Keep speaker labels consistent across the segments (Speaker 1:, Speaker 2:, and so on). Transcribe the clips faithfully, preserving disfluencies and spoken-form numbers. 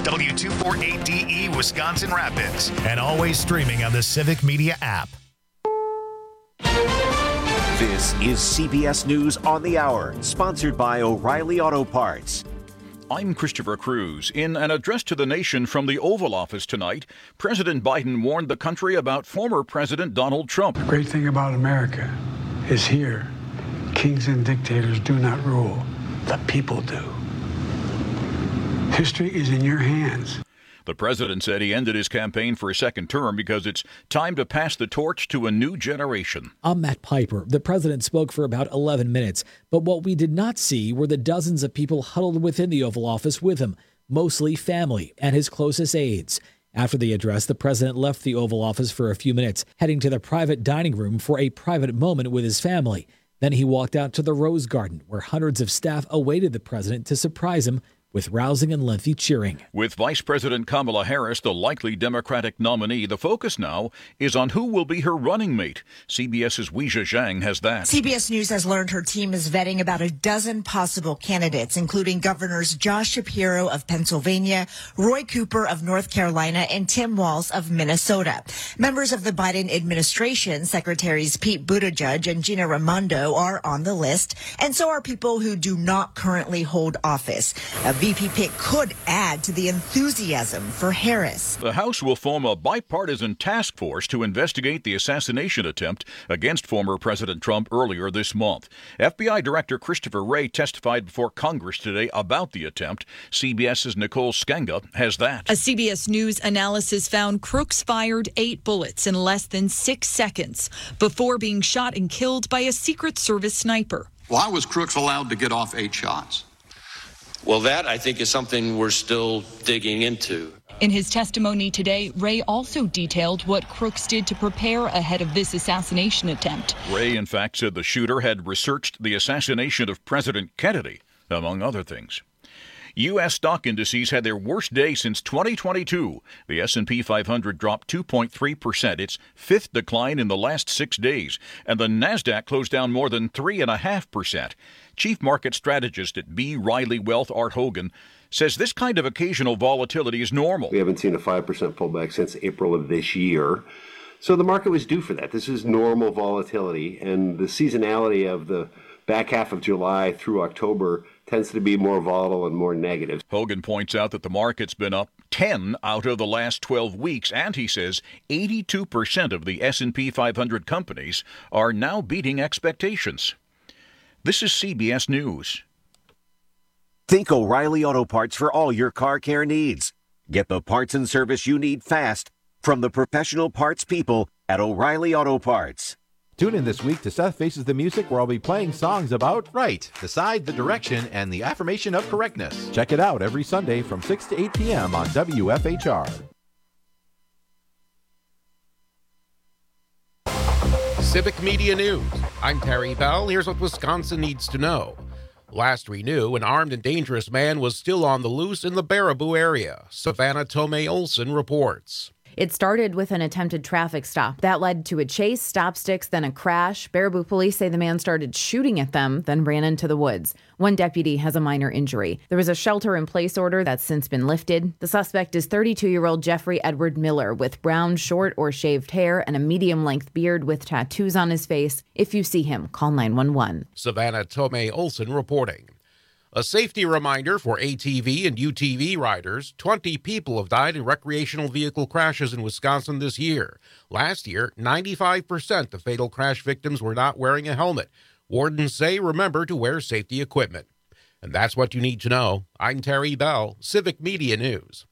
Speaker 1: W two forty-eight D E Wisconsin Rapids, and always streaming on the Civic Media app.
Speaker 2: This is C B S News on the Hour, sponsored by O'Reilly Auto Parts.
Speaker 3: I'm Christopher Cruz. In an address to the nation from the Oval Office tonight, President Biden warned the country about former President Donald Trump.
Speaker 4: The great thing about America is here, kings and dictators do not rule. The people do. History is in your hands.
Speaker 3: The president said he ended his campaign for a second term because it's time to pass the torch to a new generation.
Speaker 5: I'm Matt Piper. The president spoke for about eleven minutes, but what we did not see were the dozens of people huddled within the Oval Office with him, mostly family and his closest aides. After the address, the president left the Oval Office for a few minutes, heading to the private dining room for a private moment with his family. Then he walked out to the Rose Garden, where hundreds of staff awaited the president to surprise him with rousing and lengthy cheering.
Speaker 3: With Vice President Kamala Harris, the likely Democratic nominee, the focus now is on who will be her running mate. CBS's Weijia Zhang has that.
Speaker 6: C B S News has learned her team is vetting about a dozen possible candidates, including Governors Josh Shapiro of Pennsylvania, Roy Cooper of North Carolina, and Tim Walz of Minnesota. Members of the Biden administration, Secretaries Pete Buttigieg and Gina Raimondo, are on the list, and so are people who do not currently hold office. A V P pick could add to the enthusiasm for Harris.
Speaker 3: The House will form a bipartisan task force to investigate the assassination attempt against former President Trump earlier this month. F B I Director Christopher Wray testified before Congress today about the attempt. CBS's Nicole Skenga has that.
Speaker 7: A C B S News analysis found Crooks fired eight bullets in less than six seconds before being shot and killed by a Secret Service sniper.
Speaker 8: Why was Crooks allowed to get off eight shots?
Speaker 9: Well, that, I think, is something we're still digging into.
Speaker 7: In his testimony today, Wray also detailed what Crooks did to prepare ahead of this assassination attempt.
Speaker 3: Wray, in fact, said the shooter had researched the assassination of President Kennedy, among other things. U S stock indices had their worst day since twenty twenty-two. The S and P five hundred dropped two point three percent, its fifth decline in the last six days, and the NASDAQ closed down more than three point five percent. Chief market strategist at B. Riley Wealth, Art Hogan, says this kind of occasional volatility is normal.
Speaker 10: We haven't seen a five percent pullback since April of this year. So the market was due for that. This is normal volatility, and the seasonality of the back half of July through October tends to be more volatile and more negative.
Speaker 3: Hogan points out that the market's been up ten out of the last twelve weeks, and he says eighty-two percent of the S and P five hundred companies are now beating expectations. This is C B S News.
Speaker 2: Think O'Reilly Auto Parts for all your car care needs. Get the parts and service you need fast from the professional parts people at O'Reilly Auto Parts.
Speaker 11: Tune in this week to Seth Faces the Music, where I'll be playing songs about right, the side, the direction, and the affirmation of correctness. Check it out every Sunday from six to eight p.m. on W F H R.
Speaker 12: Civic Media News. I'm Terry Bell. Here's what Wisconsin needs to know. Last we knew, an armed and dangerous man was still on the loose in the Baraboo area. Savannah Tomei Olson reports.
Speaker 13: It started with an attempted traffic stop. That led to a chase, stop sticks, then a crash. Baraboo police say the man started shooting at them, then ran into the woods. One deputy has a minor injury. There was a shelter-in-place order that's since been lifted. The suspect is thirty-two-year-old Jeffrey Edward Miller with brown, short, or shaved hair and a medium-length beard with tattoos on his face. If you see him, call nine one one.
Speaker 12: Savannah Tomei Olson reporting. A safety reminder for A T V and U T V riders. twenty people have died in recreational vehicle crashes in Wisconsin this year. Last year, ninety-five percent of fatal crash victims were not wearing a helmet. Wardens say remember to wear safety equipment. And that's what you need to know. I'm Terry Bell, Civic Media News.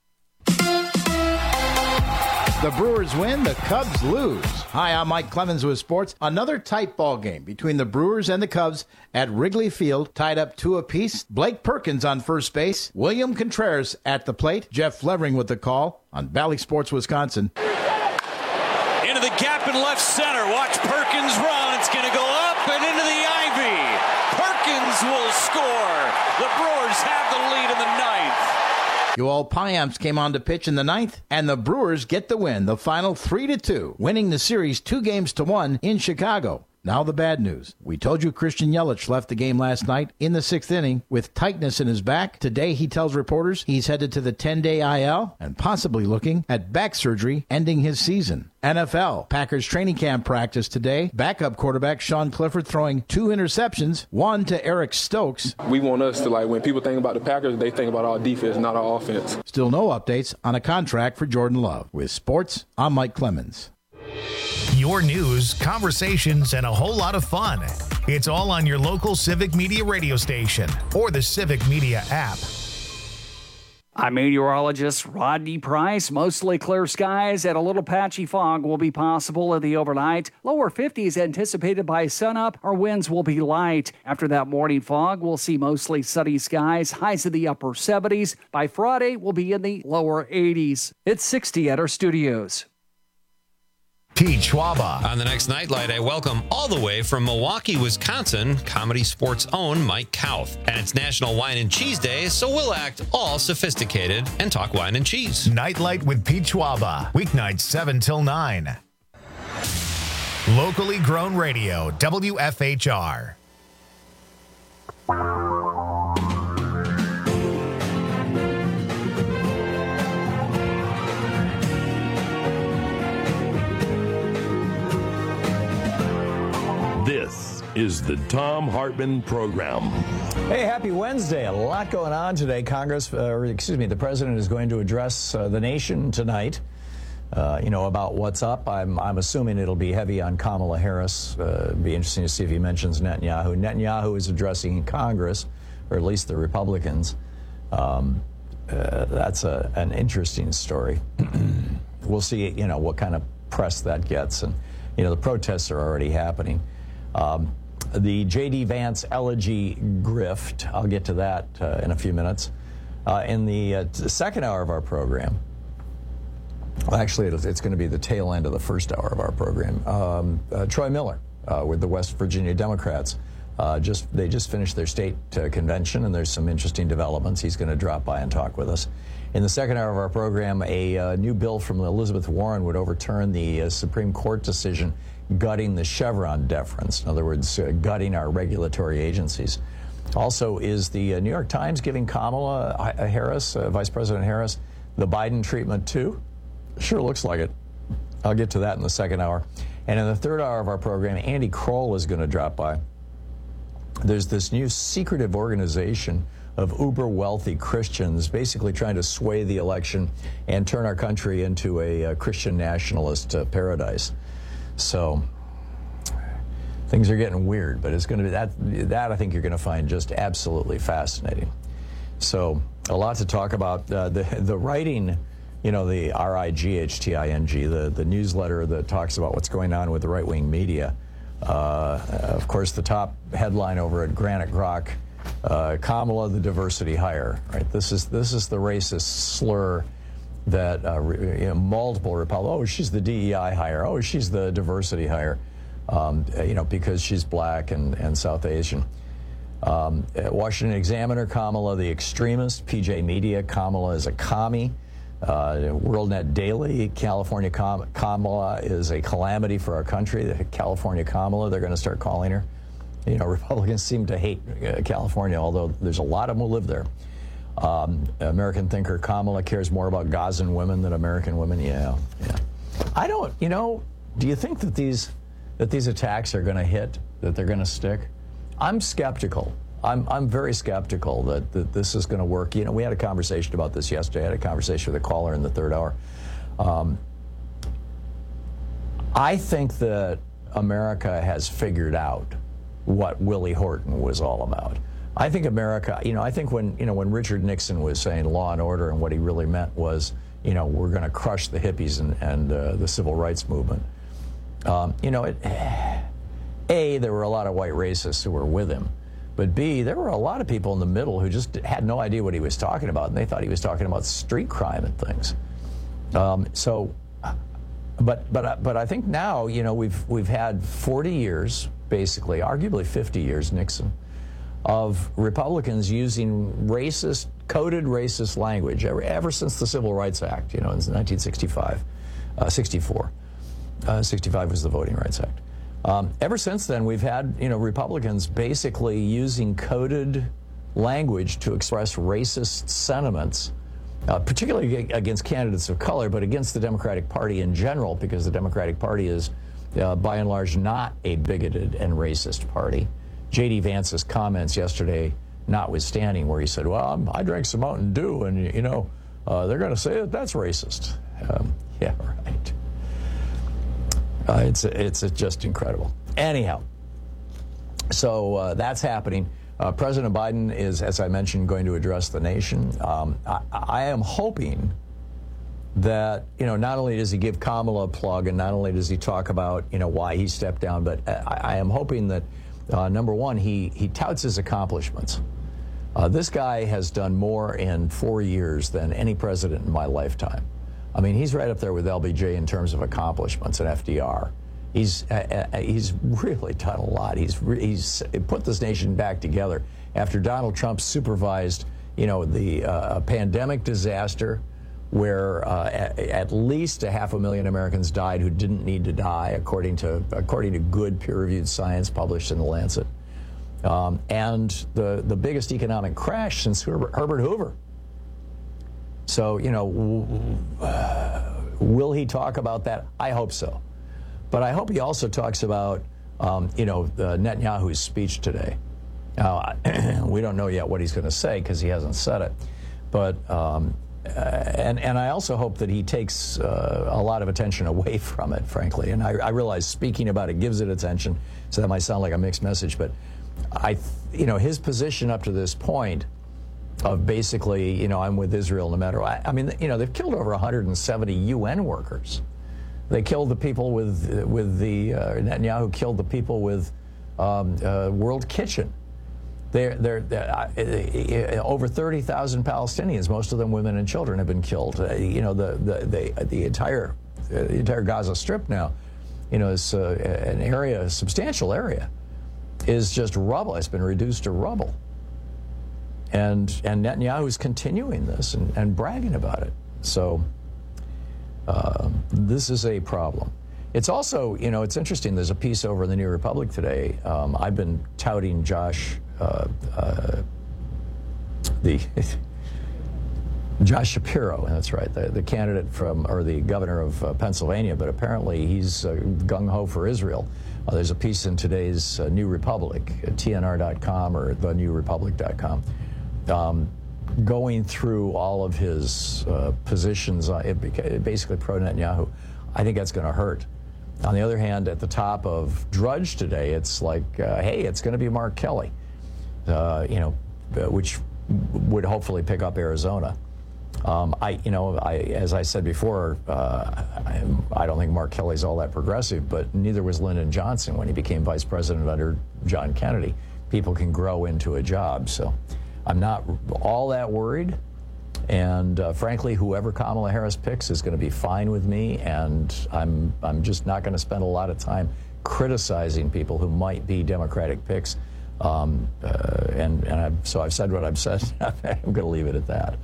Speaker 14: The Brewers win, the Cubs lose. Hi, I'm Mike Clemens with sports. Another tight ball game between the Brewers and the Cubs at Wrigley Field, tied up two apiece. Blake Perkins on first base, William Contreras at the plate, Jeff Levering with the call on Valley Sports Wisconsin.
Speaker 15: Into the gap in left center. Watch Perkins run. It's going to go up and into the ivy. Perkins will score. The Brewers have the lead in the ninth.
Speaker 14: Yoel Payamps came on to pitch in the ninth, and the Brewers get the win, the final three to two, winning the series two games to one in Chicago. Now the bad news. We told you Christian Yelich left the game last night in the sixth inning with tightness in his back. Today he tells reporters he's headed to the ten-day I L and possibly looking at back surgery ending his season. N F L. Packers training camp practice today. Backup quarterback Sean Clifford throwing two interceptions, one to Eric Stokes.
Speaker 16: We want us to, like, when people think about the Packers, they think about our defense, not our offense.
Speaker 14: Still no updates on a contract for Jordan Love. With sports, I'm Mike Clemens.
Speaker 1: Your news, conversations, and a whole lot of fun. It's all on your local Civic Media radio station or the Civic Media app.
Speaker 17: I'm meteorologist Rodney Price. Mostly clear skies and a little patchy fog will be possible in the overnight. Lower fifties anticipated by sunup. Our winds will be light. After that morning fog, we'll see mostly sunny skies. Highs in the upper seventies. By Friday, we'll be in the lower eighties. It's sixty at our studios.
Speaker 1: Pete Schwaba.
Speaker 18: On the next Nightlight, I welcome all the way from Milwaukee, Wisconsin, Comedy Sports' own Mike Kauth. And it's National Wine and Cheese Day, so we'll act all sophisticated and talk wine and cheese.
Speaker 1: Nightlight with Pete Schwaba. Weeknights seven till nine. Locally grown radio, W F H R.
Speaker 19: This is the Thom Hartmann Program.
Speaker 20: Hey, happy Wednesday. A lot going on today. Congress, uh, or excuse me, the president is going to address uh, the nation tonight, uh, you know, about what's up. I'm, I'm assuming it'll be heavy on Kamala Harris. Uh, it'd be interesting to see if he mentions Netanyahu. Netanyahu is addressing Congress, or at least the Republicans. Um, uh, that's a, an interesting story. We'll see, you know, what kind of press that gets. And, you know, the protests are already happening. Um, the J D. Vance elegy grift, I'll get to that uh, in a few minutes. Uh, in the uh, second hour of our program, well, actually, it's, it's going to be the tail end of the first hour of our program. Um, uh, Troy Miller uh, with the West Virginia Democrats. Uh, just They just finished their state uh, convention, and there's some interesting developments. He's going to drop by and talk with us. In the second hour of our program, a uh, new bill from Elizabeth Warren would overturn the uh, Supreme Court decision gutting the Chevron deference. In other words, uh, gutting our regulatory agencies. Also, is the uh, New York Times giving Kamala Harris, uh, Vice President Harris, the Biden treatment too? Sure looks like it. I'll get to that in the second hour. And in the third hour of our program, Andy Kroll is going to drop by. There's this new secretive organization of uber wealthy Christians basically trying to sway the election and turn our country into a, a Christian nationalist uh, paradise. So things are getting weird, but it's going to be that, that I think you're going to find just absolutely fascinating. So a lot to talk about. Uh, the, the writing, you know, the R I G H T I N G, the, the newsletter that talks about what's going on with the right-wing media. Uh, of course, the top headline over at Granite Grok, uh, Kamala, the diversity hire, right? This is, this is the racist slur that uh, you know, multiple Republicans, oh, she's the D E I hire, oh, she's the diversity hire, um, you know, because she's black and, and South Asian. Um, Washington Examiner, Kamala the extremist. P J Media, Kamala is a commie. Uh, WorldNet Daily, California Kam- Kamala is a calamity for our country. The California Kamala, they're going to start calling her. You know, Republicans seem to hate uh, California, although there's a lot of them who live there. Um, American thinker Kamala cares more about Gazan women than American women. Yeah, yeah. I don't, you know, do you think that these that these attacks are going to hit, that they're going to stick? I'm skeptical. I'm I'm very skeptical that, that this is going to work. You know, we had a conversation about this yesterday. I had a conversation with a caller in the third hour. Um, I think that America has figured out what Willie Horton was all about. I think America, you know, I think when, you know, when Richard Nixon was saying law and order, and what he really meant was, you know, we're going to crush the hippies and, and uh, the civil rights movement. Um, you know, it, A, there were a lot of white racists who were with him. But B, there were a lot of people in the middle who just had no idea what he was talking about, and they thought he was talking about street crime and things. Um, so, but but but I think now, you know, we've we've had forty years, basically, arguably fifty years, Nixon, of Republicans using racist, coded racist language ever, ever since the Civil Rights Act, you know, in nineteen sixty-five, uh, sixty-four. Uh, sixty-five was the Voting Rights Act. Um, ever since then, we've had, you know, Republicans basically using coded language to express racist sentiments, uh, particularly against candidates of color, but against the Democratic Party in general, because the Democratic Party is, uh, by and large, not a bigoted and racist party. J D. Vance's comments yesterday notwithstanding, where he said, well, I drank some Mountain Dew, and, you know, uh, they're going to say that that's racist. Um, yeah, right. Uh, it's it's just incredible. Anyhow, so uh, that's happening. Uh, President Biden is, as I mentioned, going to address the nation. Um, I, I am hoping that, you know, not only does he give Kamala a plug, and not only does he talk about, you know, why he stepped down, but I, I am hoping that, uh, number one, he, he touts his accomplishments. Uh, this guy has done more in four years than any president in my lifetime. I mean, he's right up there with L B J in terms of accomplishments and F D R. He's uh, uh, he's really done a lot. He's he's put this nation back together after Donald Trump supervised, you know, the uh, pandemic disaster, where uh, at, at least a half a million Americans died who didn't need to die, according to according to good peer-reviewed science published in the Lancet, um, and the the biggest economic crash since Herbert, Herbert Hoover. So, you know, uh, will he talk about that? I hope so. But I hope he also talks about, um, you know, the Netanyahu's speech today. Now, we don't know yet what he's going to say because he hasn't said it. But, um, uh, and, and I also hope that he takes uh, a lot of attention away from it, frankly. And I, I realize speaking about it gives it attention, so that might sound like a mixed message. But, I, you know, his position up to this point of basically, you know, I'm with Israel no matter what. I mean, you know, they've killed over one hundred seventy U N workers. They killed the people with, with the, uh, Netanyahu killed the people with um, uh, World Kitchen. They're, they're, they're uh, over thirty thousand Palestinians, most of them women and children, have been killed. Uh, you know, the, the, the, the entire, uh, the entire Gaza Strip now, you know, is uh, an area, a substantial area, is just rubble. It's been reduced to rubble. And and Netanyahu is continuing this and, and bragging about it. So uh, this is a problem. It's also, you know, it's interesting. There's a piece over in the New Republic today. Um, I've been touting Josh, uh, uh, the Josh Shapiro, and that's right, the, the candidate from, or the governor of uh, Pennsylvania. But apparently he's uh, gung ho for Israel. Uh, there's a piece in today's uh, New Republic, at T N R dot com or the new republic dot com. Um, going through all of his uh, positions, uh, it, basically pro-Netanyahu. I think that's going to hurt. On the other hand, at the top of Drudge today, it's like, uh, hey, it's going to be Mark Kelly, uh, you know, which would hopefully pick up Arizona. Um, I, you know, I, as I said before, uh, I, I don't think Mark Kelly's all that progressive, but neither was Lyndon Johnson when he became vice president under John Kennedy. People can grow into a job, so I'm not all that worried. And uh, frankly, whoever Kamala Harris picks is going to be fine with me, and I'm I'm just not going to spend a lot of time criticizing people who might be Democratic picks. Um, uh, and and I've, so I've said what I've said. I'm going to leave it at that.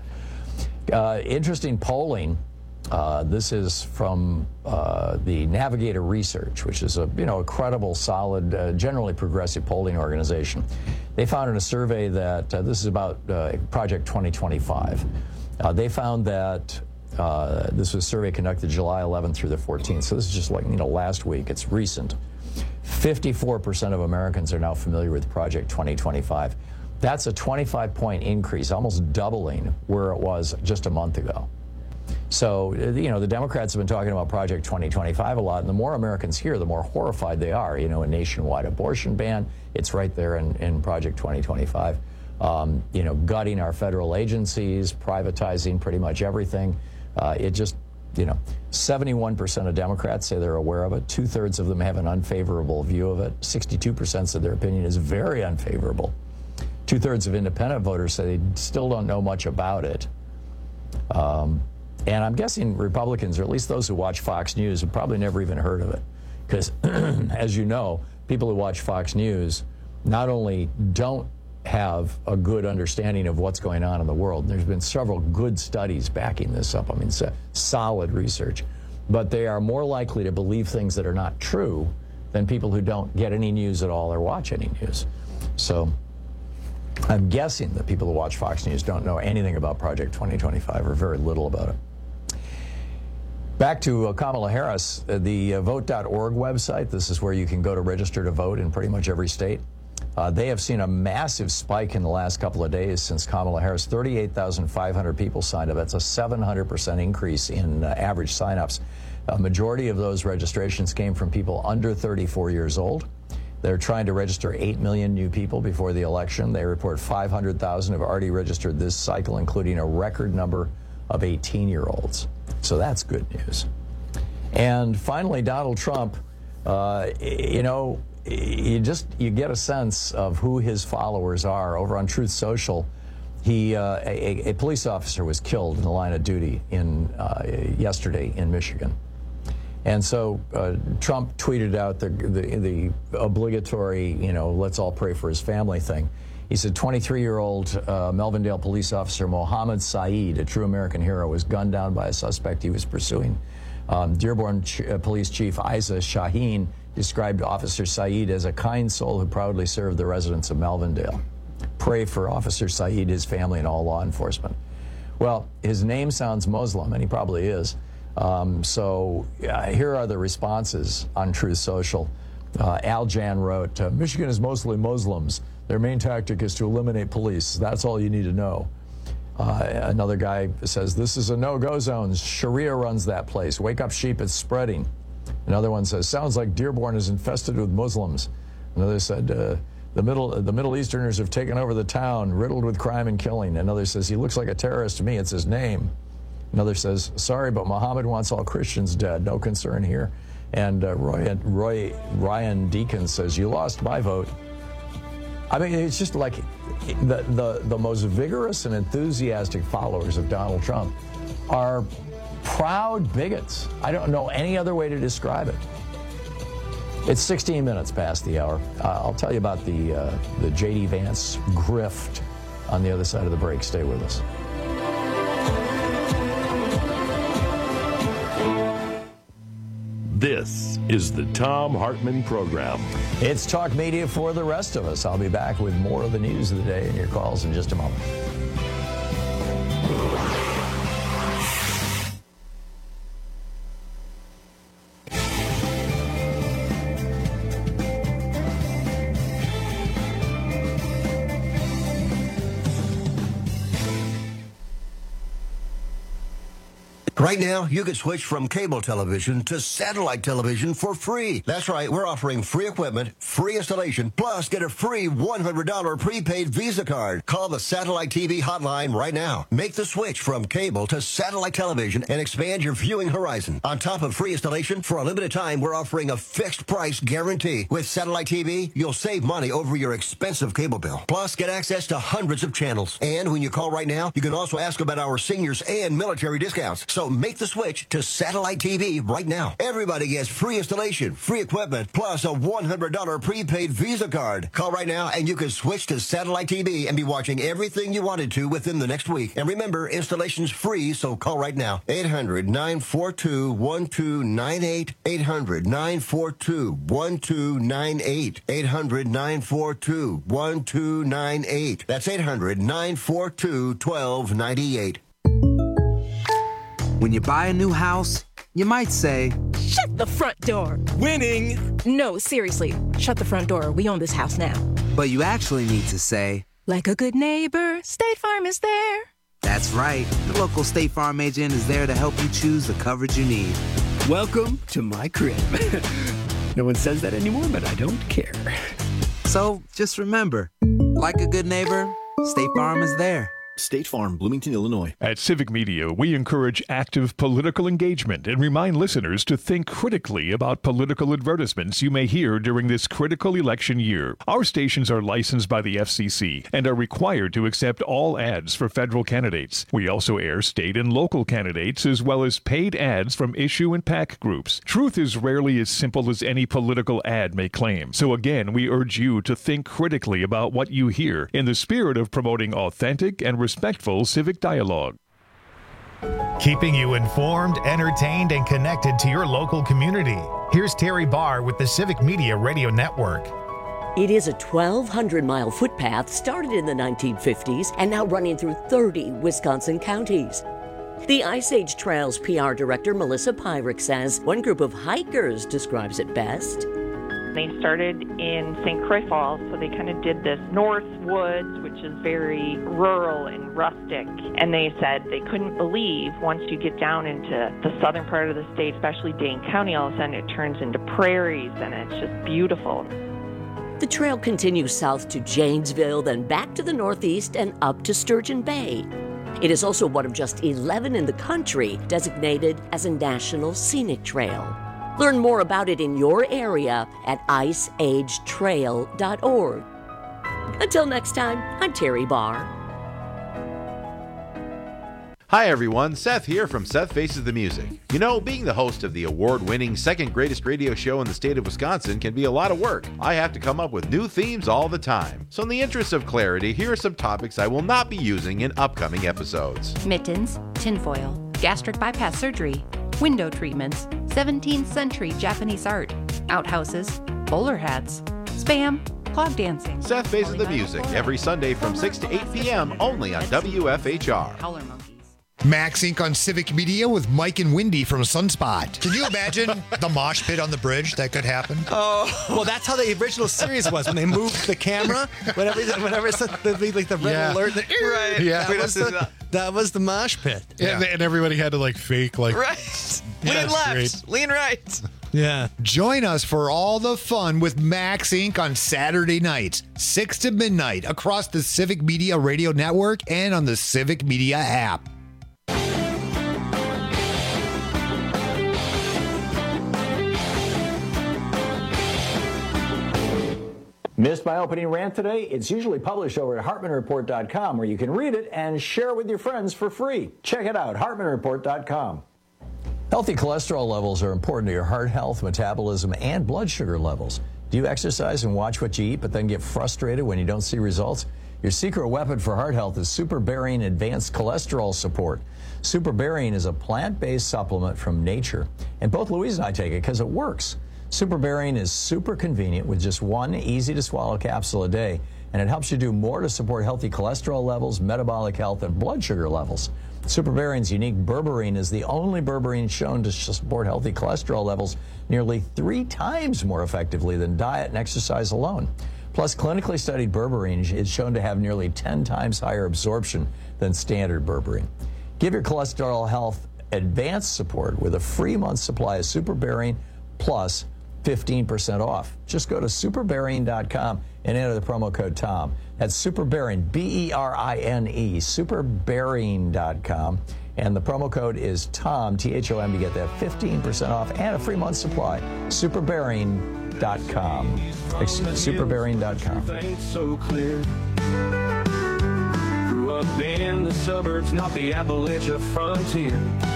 Speaker 20: Uh, interesting polling. Uh, this is from uh, the Navigator Research, which is a you know a credible, solid, uh, generally progressive polling organization. They found in a survey that uh, this is about uh, Project twenty twenty-five. Uh, they found that uh, this was a survey conducted July eleventh through the fourteenth. So this is just like you know last week. It's recent. fifty-four percent of Americans are now familiar with Project twenty twenty-five. That's a twenty-five point increase, almost doubling where it was just a month ago. So, you know, the Democrats have been talking about Project twenty twenty-five a lot, and the more Americans hear, the more horrified they are. You know, a nationwide abortion ban, it's right there in, in Project twenty twenty-five. Um, you know, gutting our federal agencies, privatizing pretty much everything. Uh, it just, you know, seventy-one percent of Democrats say they're aware of it. Two-thirds of them have an unfavorable view of it. sixty-two percent said their opinion is very unfavorable. Two-thirds of independent voters say they still don't know much about it. Um, and I'm guessing Republicans, or at least those who watch Fox News, have probably never even heard of it. Because, as you know, people who watch Fox News not only don't have a good understanding of what's going on in the world, there's been several good studies backing this up. I mean, it's solid research. But they are more likely to believe things that are not true than people who don't get any news at all or watch any news. So I'm guessing that people who watch Fox News don't know anything about Project twenty twenty-five or very little about it. Back to uh, Kamala Harris, uh, the uh, vote dot org website, this is where you can go to register to vote in pretty much every state. Uh, they have seen a massive spike in the last couple of days since Kamala Harris. thirty-eight thousand five hundred people signed up. That's a seven hundred percent increase in uh, average signups. A majority of those registrations came from people under thirty-four years old. They're trying to register eight million new people before the election. They report five hundred thousand have already registered this cycle, including a record number of eighteen-year-olds. So that's good news. And finally, Donald Trump, uh, you know, you just you get a sense of who his followers are. Over on Truth Social, he uh, a, a police officer was killed in the line of duty in uh, yesterday in Michigan. And so uh, Trump tweeted out the, the the obligatory, you know, let's all pray for his family thing. He said twenty-three-year-old uh, Melvindale police officer Mohammed Saeed, a true American hero, was gunned down by a suspect he was pursuing. Um, Dearborn Ch- uh, Police Chief Isa Shaheen described Officer Saeed as a kind soul who proudly served the residents of Melvindale. Pray for Officer Saeed, his family, and all law enforcement. Well, his name sounds Muslim, and he probably is. Um, so uh, here are the responses on Truth Social. Uh, Al Jan wrote, uh, Michigan is mostly Muslims. Their main tactic is to eliminate police. That's all you need to know. Uh, another guy says, this is a no-go zone. Sharia runs that place. Wake up, sheep, it's spreading. Another one says, sounds like Dearborn is infested with Muslims. Another said, uh, the Middle the Middle Easterners have taken over the town, riddled with crime and killing. Another says, he looks like a terrorist to me. It's his name. Another says, sorry, but Muhammad wants all Christians dead. No concern here. And uh, Roy, Roy Ryan Deacon says, you lost my vote. I mean, it's just like the, the, the most vigorous and enthusiastic followers of Donald Trump are proud bigots. I don't know any other way to describe it. It's sixteen minutes past the hour. Uh, I'll tell you about the, uh, the J D. Vance grift on the other side of the break. Stay with us.
Speaker 19: This is the Thom Hartmann Program.
Speaker 20: It's talk media for the rest of us. I'll be back with more of the news of the day and your calls in just a moment.
Speaker 21: Right now, you can switch from cable television to satellite television for free. That's right, we're offering free equipment, free installation, plus get a free one hundred dollars prepaid Visa card. Call the Satellite T V hotline right now. Make the switch from cable to satellite television and expand your viewing horizon. On top of free installation, for a limited time, we're offering a fixed price guarantee. With Satellite T V, you'll save money over your expensive cable bill. Plus, get access to hundreds of channels. And when you call right now, you can also ask about our seniors and military discounts. So make the switch to Satellite T V right now. Everybody gets free installation, free equipment, plus a one hundred dollars prepaid Visa card. Call right now and you can switch to Satellite T V and be watching everything you wanted to within the next week. And remember, installation's free, so call right now. eight hundred, nine four two, one two nine eight. eight hundred, nine four two, one two nine eight. eight hundred, nine four two, one two nine eight. That's eight hundred, nine four two, one two nine eight.
Speaker 22: When you buy a new house, you might say,
Speaker 23: shut the front door.
Speaker 22: Winning!
Speaker 23: No, seriously, shut the front door. We own this house now.
Speaker 22: But you actually need to say,
Speaker 23: like a good neighbor, State Farm is there.
Speaker 22: That's right. The local State Farm agent is there to help you choose the coverage you need.
Speaker 24: Welcome to my crib. No one says that anymore, but I don't care.
Speaker 22: So just remember, like a good neighbor, State Farm is there.
Speaker 25: State Farm, Bloomington, Illinois.
Speaker 26: At Civic Media, we encourage active political engagement and remind listeners to think critically about political advertisements you may hear during this critical election year. Our stations are licensed by the F C C and are required to accept all ads for federal candidates. We also air state and local candidates as well as paid ads from issue and PAC groups. Truth is rarely as simple as any political ad may claim. So again, we urge you to think critically about what you hear in the spirit of promoting authentic and respectful civic dialogue.
Speaker 1: keeping you informed, entertained, and connected to your local community. Here's Terry Barr with the Civic Media Radio Network.
Speaker 4: It is a twelve hundred mile footpath started in the nineteen fifties and now running through thirty Wisconsin counties. The Ice Age Trails P R director Melissa Pyrick says one group of hikers describes it best.
Speaker 5: They started in Saint Croix Falls, so they kind of did this North Woods, which is very rural and rustic. And they said they couldn't believe once you get down into the southern part of the state, especially Dane County, all of a sudden it turns into prairies and it's just beautiful.
Speaker 4: The trail continues south to Janesville, then back to the northeast and up to Sturgeon Bay. It is also one of just eleven in the country designated as a National Scenic Trail. Learn more about it in your area at ice age trail dot org. Until next time, I'm Terry Barr.
Speaker 11: Hi everyone, Seth here from Seth Faces the Music. You know, being the host of the award-winning second greatest radio show in the state of Wisconsin can be a lot of work. I have to come up with new themes all the time. So in the interest of clarity, here are some topics I will not be using in upcoming episodes.
Speaker 6: Mittens, tinfoil, gastric bypass surgery, window treatments, seventeenth century Japanese art, outhouses, bowler hats, spam, clog dancing.
Speaker 11: Seth Faces the Music every Sunday from six to eight p.m. only on W F H R.
Speaker 7: Max Incorporated on Civic Media with Mike and Wendy from Sunspot.
Speaker 8: Can you imagine the mosh pit on the bridge that could happen?
Speaker 9: Oh, well, that's how the original series was when they moved the camera. Whenever, whenever it's the, the, like the red
Speaker 8: Yeah.
Speaker 9: alert, the,
Speaker 8: Right.
Speaker 9: Yeah,
Speaker 8: We
Speaker 9: that was,
Speaker 8: just did
Speaker 9: the,
Speaker 8: that.
Speaker 9: that was the mosh pit.
Speaker 8: Yeah.
Speaker 27: And, and everybody had to like fake like
Speaker 9: Right.
Speaker 27: Yeah,
Speaker 9: Lean left,
Speaker 27: great.
Speaker 9: lean right.
Speaker 8: Yeah. Join us for all the fun with Max Incorporated on Saturday nights, six to midnight, across the Civic Media Radio Network and on the Civic Media app.
Speaker 20: Missed my opening rant today? It's usually published over at hartman report dot com, where you can read it and share it with your friends for free. Check it out, hartman report dot com. Healthy cholesterol levels are important to your heart health, metabolism, and blood sugar levels. Do you exercise and watch what you eat, but then get frustrated when you don't see results? Your secret weapon for heart health is Super Berrine Advanced Cholesterol Support. Super Berrine is a plant-based supplement from nature, and both Louise and I take it because it works. Super Berrine is super convenient with just one easy-to-swallow capsule a day, and it helps you do more to support healthy cholesterol levels, metabolic health, and blood sugar levels. Super Berrine's unique berberine is the only berberine shown to support healthy cholesterol levels nearly three times more effectively than diet and exercise alone. Plus, clinically studied berberine is shown to have nearly ten times higher absorption than standard berberine. Give your cholesterol health advanced support with a free month's supply of Super Berrine plus fifteen percent off. Just go to super berrine dot com and enter the promo code TOM. That's Super Berrine, B E R I N E, super berrine dot com. And the promo code is TOM, T H O M, to get that fifteen percent off and a free month supply. super berrine dot com. super berrine dot com.
Speaker 28: So clear. Grew up in the suburbs, not the Appalachia frontier.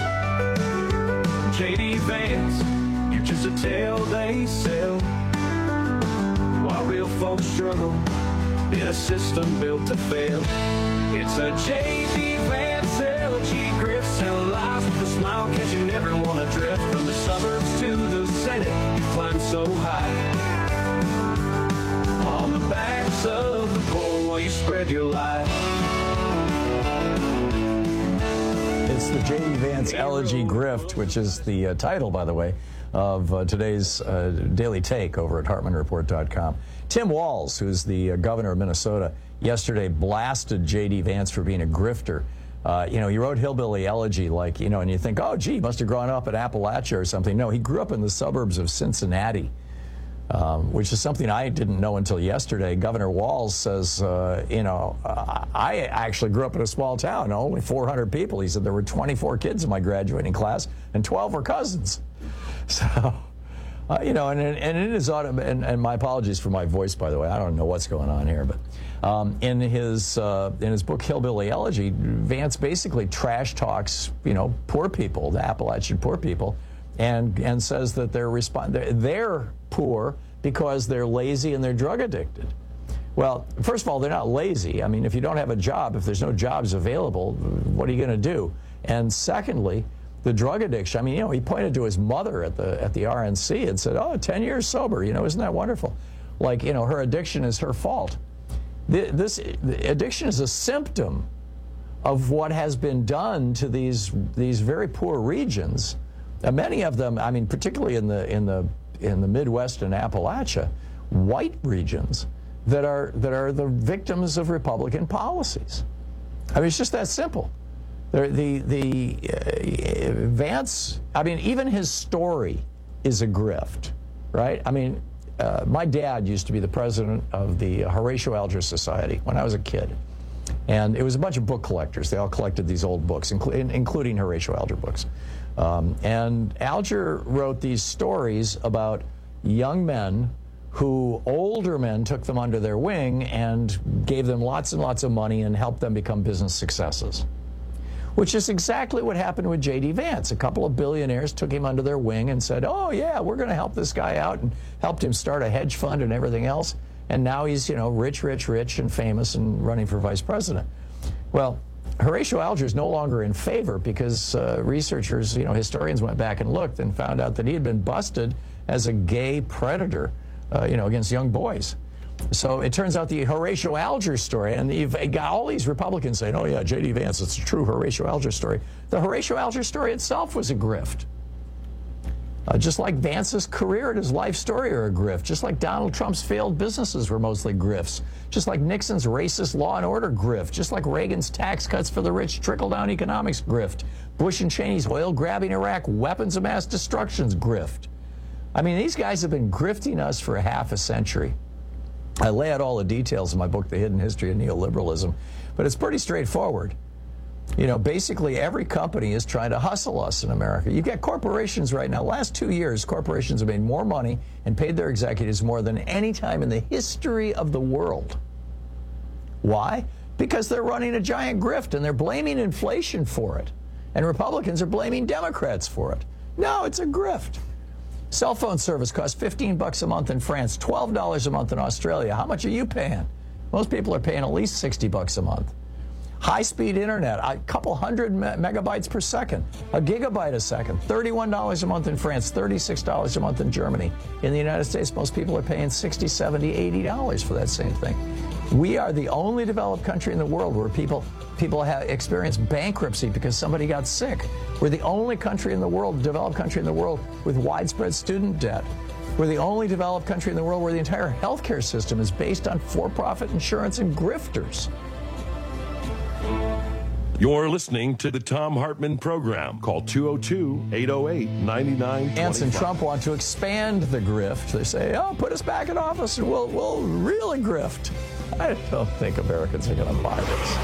Speaker 28: J D Vance, you're just a tale they sell. While real folks struggle in a system built to fail. It's a J D Vance L G Griff, selling lies with a smile, cause you never want to drift from the suburbs to the Senate. You climb so high on the backs of the poor while you spread your life.
Speaker 20: It's the J D Vance Elegy Grift, which is the uh, title, by the way, of uh, today's uh, Daily Take over at hartman report dot com. Tim Walz, who's the uh, governor of Minnesota, yesterday blasted J D Vance for being a grifter. Uh, you know, he wrote Hillbilly Elegy, like, you know, and you think, oh, gee, he must have grown up in Appalachia or something. No, he grew up in the suburbs of Cincinnati, um, which is something I didn't know until yesterday. Governor Walz says, uh, you know, uh, I actually grew up in a small town, only four hundred people. He said there were twenty-four kids in my graduating class, and twelve were cousins. So, uh, you know, and, and in his auto, and, and my apologies for my voice, by the way. I don't know what's going on here, but um, in his uh, in his book Hillbilly Elegy, Vance basically trash talks, you know, poor people, the Appalachian poor people, and and says that they're respond they're, they're poor because they're lazy and they're drug addicted. Well, first of all, they're not lazy. I mean, if you don't have a job, if there's no jobs available, what are you going to do? And secondly, the drug addiction. I mean, you know, he pointed to his mother at the at the R N C and said, oh, ten years sober, you know, isn't that wonderful? Like, you know, her addiction is her fault. This addiction is a symptom of what has been done to these these very poor regions. And many of them, I mean, particularly in the in the in the Midwest and Appalachia, white regions that are that are the victims of Republican policies. I mean, it's just that simple. The the, the uh, Vance, I mean, even his story is a grift, right? I mean, uh, my dad used to be the president of the Horatio Alger Society when I was a kid. And it was a bunch of book collectors. They all collected these old books, inclu- including Horatio Alger books. Um, and Alger wrote these stories about young men who older men took them under their wing and gave them lots and lots of money and helped them become business successes. Which is exactly what happened with J D. Vance. A couple of billionaires took him under their wing and said, oh, yeah, we're going to help this guy out, and helped him start a hedge fund and everything else. And now he's, you know, rich, rich, rich, and famous and running for vice president. Well, Horatio Alger is no longer in favor because uh, researchers, you know, historians went back and looked and found out that he had been busted as a gay predator, uh, you know, against young boys. So it turns out the Horatio Alger story, and you've got all these Republicans saying, oh, yeah, J D. Vance, it's a true Horatio Alger story. The Horatio Alger story itself was a grift. Uh, just like Vance's career and his life story are a grift. Just like Donald Trump's failed businesses were mostly grifts. Just like Nixon's racist law and order grift. Just like Reagan's tax cuts for the rich trickle-down economics grift. Bush and Cheney's oil-grabbing Iraq weapons of mass destruction's grift. I mean, these guys have been grifting us for a half a century. I lay out all the details in my book, The Hidden History of Neoliberalism, but it's pretty straightforward. You know, basically every company is trying to hustle us in America. You've got corporations right now. Last two years, corporations have made more money and paid their executives more than any time in the history of the world. Why? Because they're running a giant grift and they're blaming inflation for it. And Republicans are blaming Democrats for it. No, it's a grift. Cell phone service costs fifteen bucks a month in France, twelve dollars a month in Australia. How much are you paying? Most people are paying at least sixty bucks a month. High-speed internet, a couple hundred me- megabytes per second, a gigabyte a second, thirty-one dollars a month in France, thirty-six dollars a month in Germany. In the United States, most people are paying sixty, seventy, eighty dollars for that same thing. We are the only developed country in the world where people people have experienced bankruptcy because somebody got sick. We're the only country in the world, developed country in the world, with widespread student debt. We're the only developed country in the world where the entire healthcare system is based on for-profit insurance and grifters.
Speaker 19: You're listening to the Thom Hartmann Program. Call two oh two, eight oh eight, nine nine two five.
Speaker 20: Vance and Trump want to expand the grift. They say, oh, put us back in office and we'll, we'll really grift. I don't think Americans are going to buy this.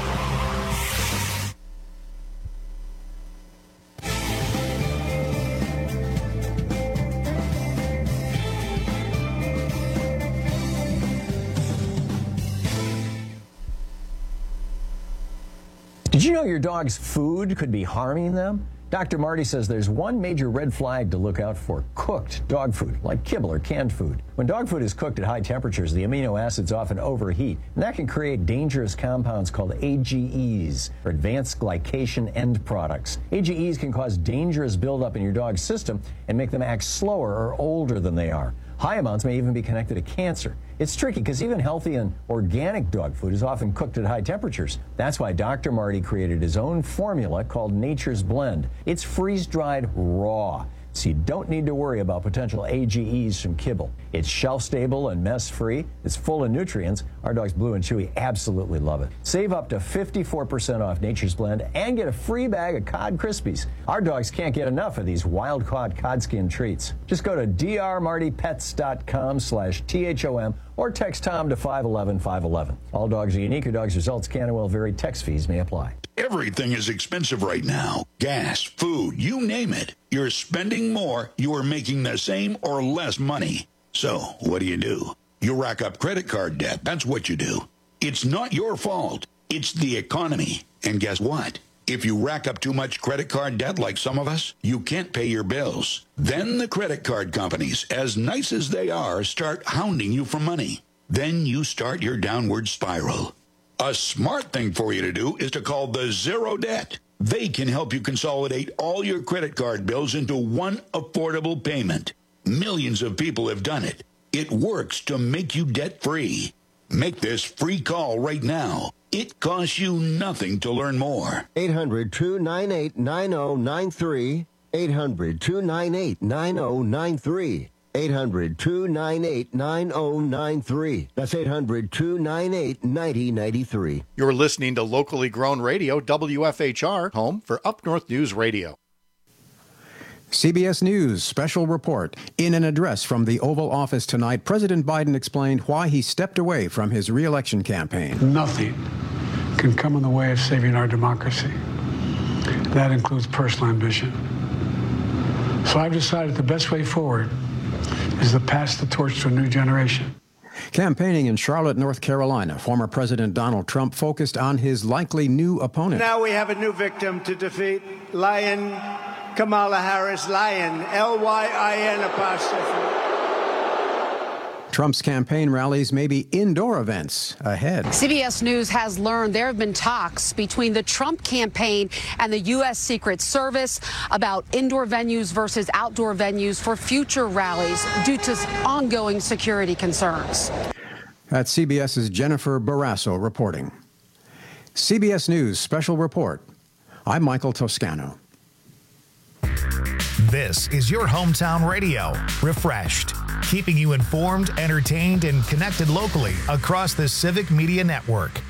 Speaker 20: Did you know your dog's food could be harming them? Doctor Marty says there's one major red flag to look out for: cooked dog food, like kibble or canned food. When dog food is cooked at high temperatures, the amino acids often overheat, and that can create dangerous compounds called A G Es, or advanced glycation end products. A G Es can cause dangerous buildup in your dog's system and make them act slower or older than they are. High amounts may even be connected to cancer. It's tricky because even healthy and organic dog food is often cooked at high temperatures. That's why Doctor Marty created his own formula called Nature's Blend. It's freeze-dried raw, so you don't need to worry about potential A G Es from kibble. It's shelf-stable and mess-free. It's full of nutrients. Our dogs Blue and Chewy absolutely love it. Save up to fifty-four percent off Nature's Blend and get a free bag of Cod Krispies. Our dogs can't get enough of these wild-caught cod skin treats. Just go to drmartypets.com slash T H O M or text Tom to five one one, five one one. All dogs are unique. Your dog's results can and will vary. Text fees may apply.
Speaker 2: Everything is expensive right now. Gas, food, you name it. You're spending more, you are making the same or less money. So, what do you do? You rack up credit card debt. That's what you do. It's not your fault. It's the economy. And guess what? If you rack up too much credit card debt like some of us, you can't pay your bills. Then the credit card companies, as nice as they are, start hounding you for money. Then you start your downward spiral. A smart thing for you to do is to call the Zero Debt. They can help you consolidate all your credit card bills into one affordable payment. Millions of people have done it. It works to make you debt-free. Make this free call right now. It costs you nothing to learn more.
Speaker 21: eight hundred, two nine eight, nine oh nine three. eight hundred, two nine eight, nine oh nine three. eight hundred, two nine eight, nine oh nine three. That's eight hundred, two nine eight, nine oh nine three.
Speaker 3: You're listening to locally grown radio, W F H R, home for Up North News Radio.
Speaker 10: C B S News special report. In an address from the Oval Office tonight, President Biden explained why he stepped away from his re-election campaign.
Speaker 12: Nothing can come in the way of saving our democracy. That includes personal ambition. So I've decided the best way forward is to pass the torch to a new generation.
Speaker 10: Campaigning in Charlotte, North Carolina, former President Donald Trump focused on his likely new opponent.
Speaker 13: Now we have a new victim to defeat, Lion Kamala Harris, Lion, L Y I N apostrophe.
Speaker 10: Trump's campaign rallies may be indoor events ahead.
Speaker 14: C B S News has learned there have been talks between the Trump campaign and the U S Secret Service about indoor venues versus outdoor venues for future rallies due to ongoing security concerns.
Speaker 10: That's CBS's Jennifer Barrasso reporting. C B S News special report. I'm Michael Toscano.
Speaker 1: This is your hometown radio, Refreshed, keeping you informed, entertained, and connected locally across the Civic Media Network.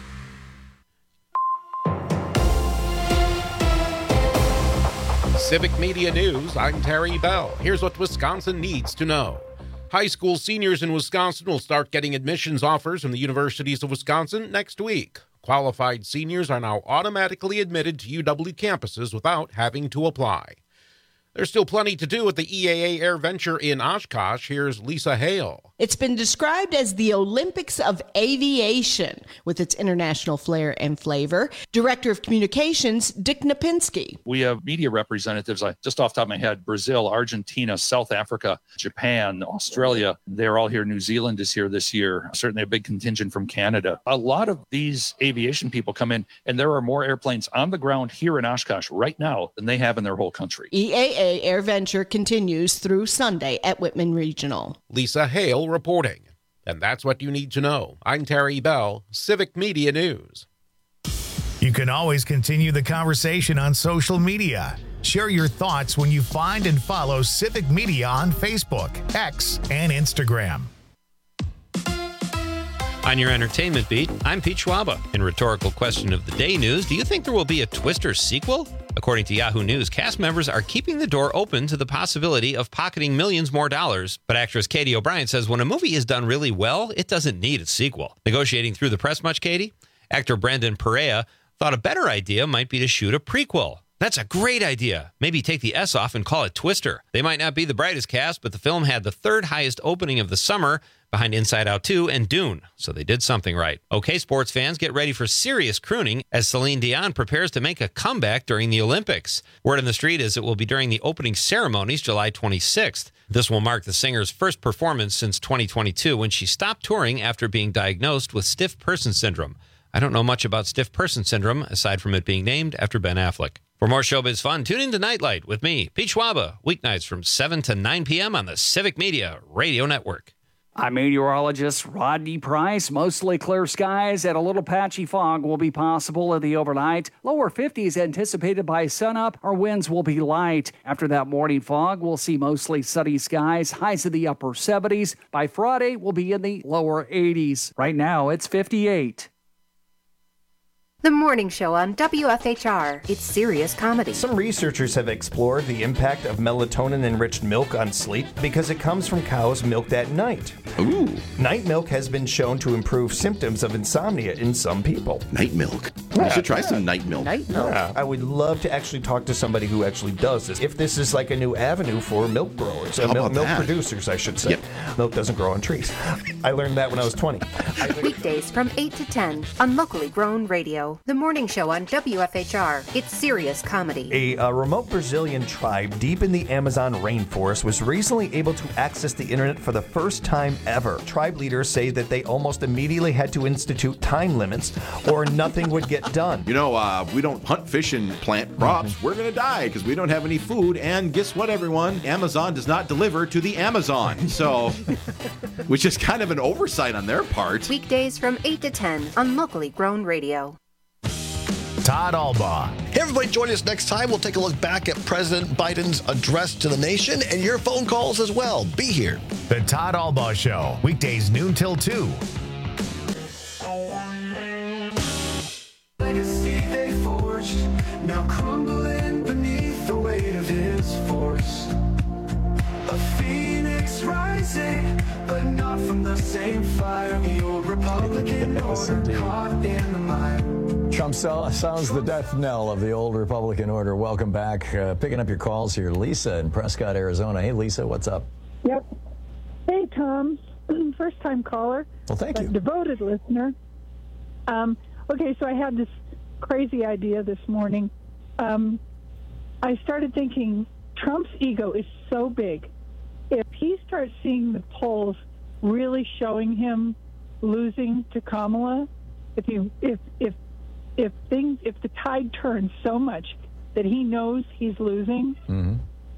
Speaker 15: Civic Media News, I'm Terry Bell. Here's what Wisconsin needs to know. High school seniors in Wisconsin will start getting admissions offers from the universities of Wisconsin next week. Qualified seniors are now automatically admitted to U W campuses without having to apply. There's still plenty to do at the E A A Air Venture in Oshkosh. Here's Lisa Hale.
Speaker 16: It's been described as the Olympics of aviation with its international flair and flavor. Director of Communications, Dick Napinski.
Speaker 17: We have media representatives, just off the top of my head, Brazil, Argentina, South Africa, Japan, Australia. They're all here. New Zealand is here this year. Certainly a big contingent from Canada. A lot of these aviation people come in, and there are more airplanes on the ground here in Oshkosh right now than they have in their whole country.
Speaker 16: E A A Air Venture continues through Sunday at Whitman Regional.
Speaker 15: Lisa Hale reporting. And that's what you need to know. I'm Terry Bell, Civic Media News.
Speaker 1: You can always continue the conversation on social media. Share your thoughts when you find and follow Civic Media on Facebook, X, and Instagram.
Speaker 18: On your entertainment beat, I'm Pete Schwaba. In Rhetorical Question of the Day news, do you think there will be a Twister sequel? According to Yahoo News, cast members are keeping the door open to the possibility of pocketing millions more dollars. But actress Katie O'Brien says when a movie is done really well, it doesn't need a sequel. Negotiating through the press much, Katie? Actor Brendan Perea thought a better idea might be to shoot a prequel. That's a great idea. Maybe take the S off and call it Twister. They might not be the brightest cast, but the film had the third highest opening of the summer, behind Inside Out two and Dune, so they did something right. Okay, sports fans, get ready for serious crooning as Celine Dion prepares to make a comeback during the Olympics. Word on the street is it will be during the opening ceremonies July twenty-sixth. This will mark the singer's first performance since twenty twenty-two, when she stopped touring after being diagnosed with stiff person syndrome. I don't know much about stiff person syndrome, aside from it being named after Ben Affleck. For more showbiz fun, tune in to Nightlight with me, Pete Schwaba, weeknights from seven to nine p.m. on the Civic Media Radio Network.
Speaker 29: I'm meteorologist Rodney Price. Mostly clear skies and a little patchy fog will be possible in the overnight. Lower fifties anticipated by sunup. Our winds will be light. After that morning fog, we'll see mostly sunny skies. Highs in the upper seventies. By Friday, we'll be in the lower eighties. Right now, it's fifty-eight.
Speaker 30: The Morning Show on W F H R. It's serious comedy.
Speaker 31: Some researchers have explored the impact of melatonin-enriched milk on sleep because it comes from cows milked at night.
Speaker 25: Ooh.
Speaker 31: Night milk has been shown to improve symptoms of insomnia in some people.
Speaker 25: Night milk. Yeah, you should try yeah. some night milk.
Speaker 31: Night milk. Yeah. I would love to actually talk to somebody who actually does this. If this is like a new avenue for milk growers, uh, milk, milk producers, I should say. Yep. Milk doesn't grow on trees. I learned that when I was twenty.
Speaker 30: Weekdays from eight to ten on Locally Grown Radio. Radio, the morning show on W F H R. It's serious comedy.
Speaker 31: A uh, remote Brazilian tribe deep in the Amazon rainforest was recently able to access the internet for the first time ever. Tribe leaders say that they almost immediately had to institute time limits or nothing would get done.
Speaker 25: You know, uh, we don't hunt, fish, and plant crops. Mm-hmm. We're going to die because we don't have any food. And guess what, everyone? Amazon does not deliver to the Amazon. So, which is kind of an oversight on their part.
Speaker 30: Weekdays from eight to ten on locally grown radio.
Speaker 1: Todd Albaugh.
Speaker 4: Hey, everybody, join us next time. We'll take a look back at President Biden's address to the nation and your phone calls as well. Be here.
Speaker 1: The Todd Albaugh Show, weekdays noon till two.
Speaker 28: Legacy they forged, now crumbling beneath the weight of his force. A phoenix rising, but not from the same fire. The old Republican order caught in the mire.
Speaker 20: Trump so- sounds the death knell of the old Republican order. Welcome back. Uh, picking up your calls here. Lisa in Prescott, Arizona. Hey, Lisa, what's up?
Speaker 5: Yep. Hey, Tom. First-time caller.
Speaker 20: Well, thank you.
Speaker 5: Devoted listener. Um, okay, so I had this crazy idea this morning. Um, I started thinking Trump's ego is so big. If he starts seeing the polls really showing him losing to Kamala, if he if if if things if the tide turns so much that he knows he's losing,
Speaker 20: mm-hmm.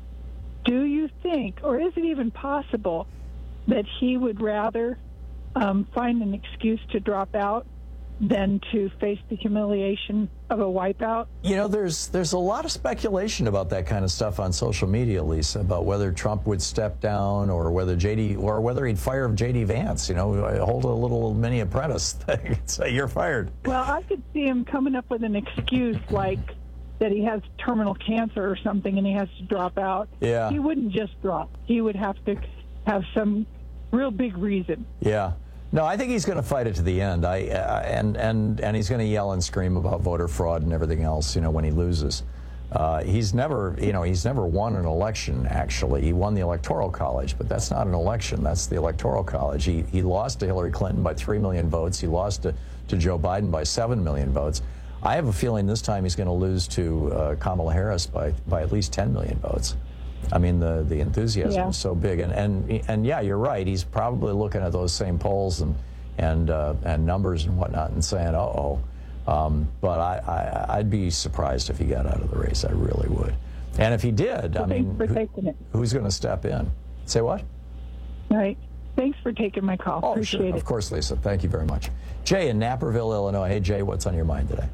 Speaker 5: do you think, or is it even possible, that he would rather um, find an excuse to drop out than to face the humiliation of a wipeout?
Speaker 20: You know, there's there's a lot of speculation about that kind of stuff on social media, Lisa, about whether Trump would step down or whether J D or whether he'd fire J D Vance. You know, hold a little mini apprentice thing and say you're fired.
Speaker 5: Well, I could see him coming up with an excuse like that he has terminal cancer or something and he has to drop out.
Speaker 20: Yeah.
Speaker 5: He wouldn't just drop. He would have to have some real big reason.
Speaker 20: Yeah. No, I think he's going to fight it to the end. I uh, and and and he's going to yell and scream about voter fraud and everything else. You know, when he loses, uh, he's never, you know, he's never won an election. Actually, he won the Electoral College, but that's not an election. That's the Electoral College. He he lost to Hillary Clinton by three million votes. He lost to to Joe Biden by seven million votes. I have a feeling this time he's going to lose to uh, Kamala Harris by by at least ten million votes. I mean, the, the enthusiasm
Speaker 5: yeah.
Speaker 20: is so big. And, and, and yeah, you're right. He's probably looking at those same polls and and uh, and numbers and whatnot and saying, uh-oh. Um, but I, I, I'd be surprised if he got out of the race. I really would. And if he did,
Speaker 5: well,
Speaker 20: I mean,
Speaker 5: for
Speaker 20: who,
Speaker 5: taking it.
Speaker 20: who's going to step in? Say what?
Speaker 5: Right. Thanks for taking my call.
Speaker 20: Oh,
Speaker 5: Appreciate
Speaker 20: sure.
Speaker 5: it.
Speaker 20: Of course, Lisa. Thank you very much. Jay in Naperville, Illinois. Hey, Jay, what's on your mind today?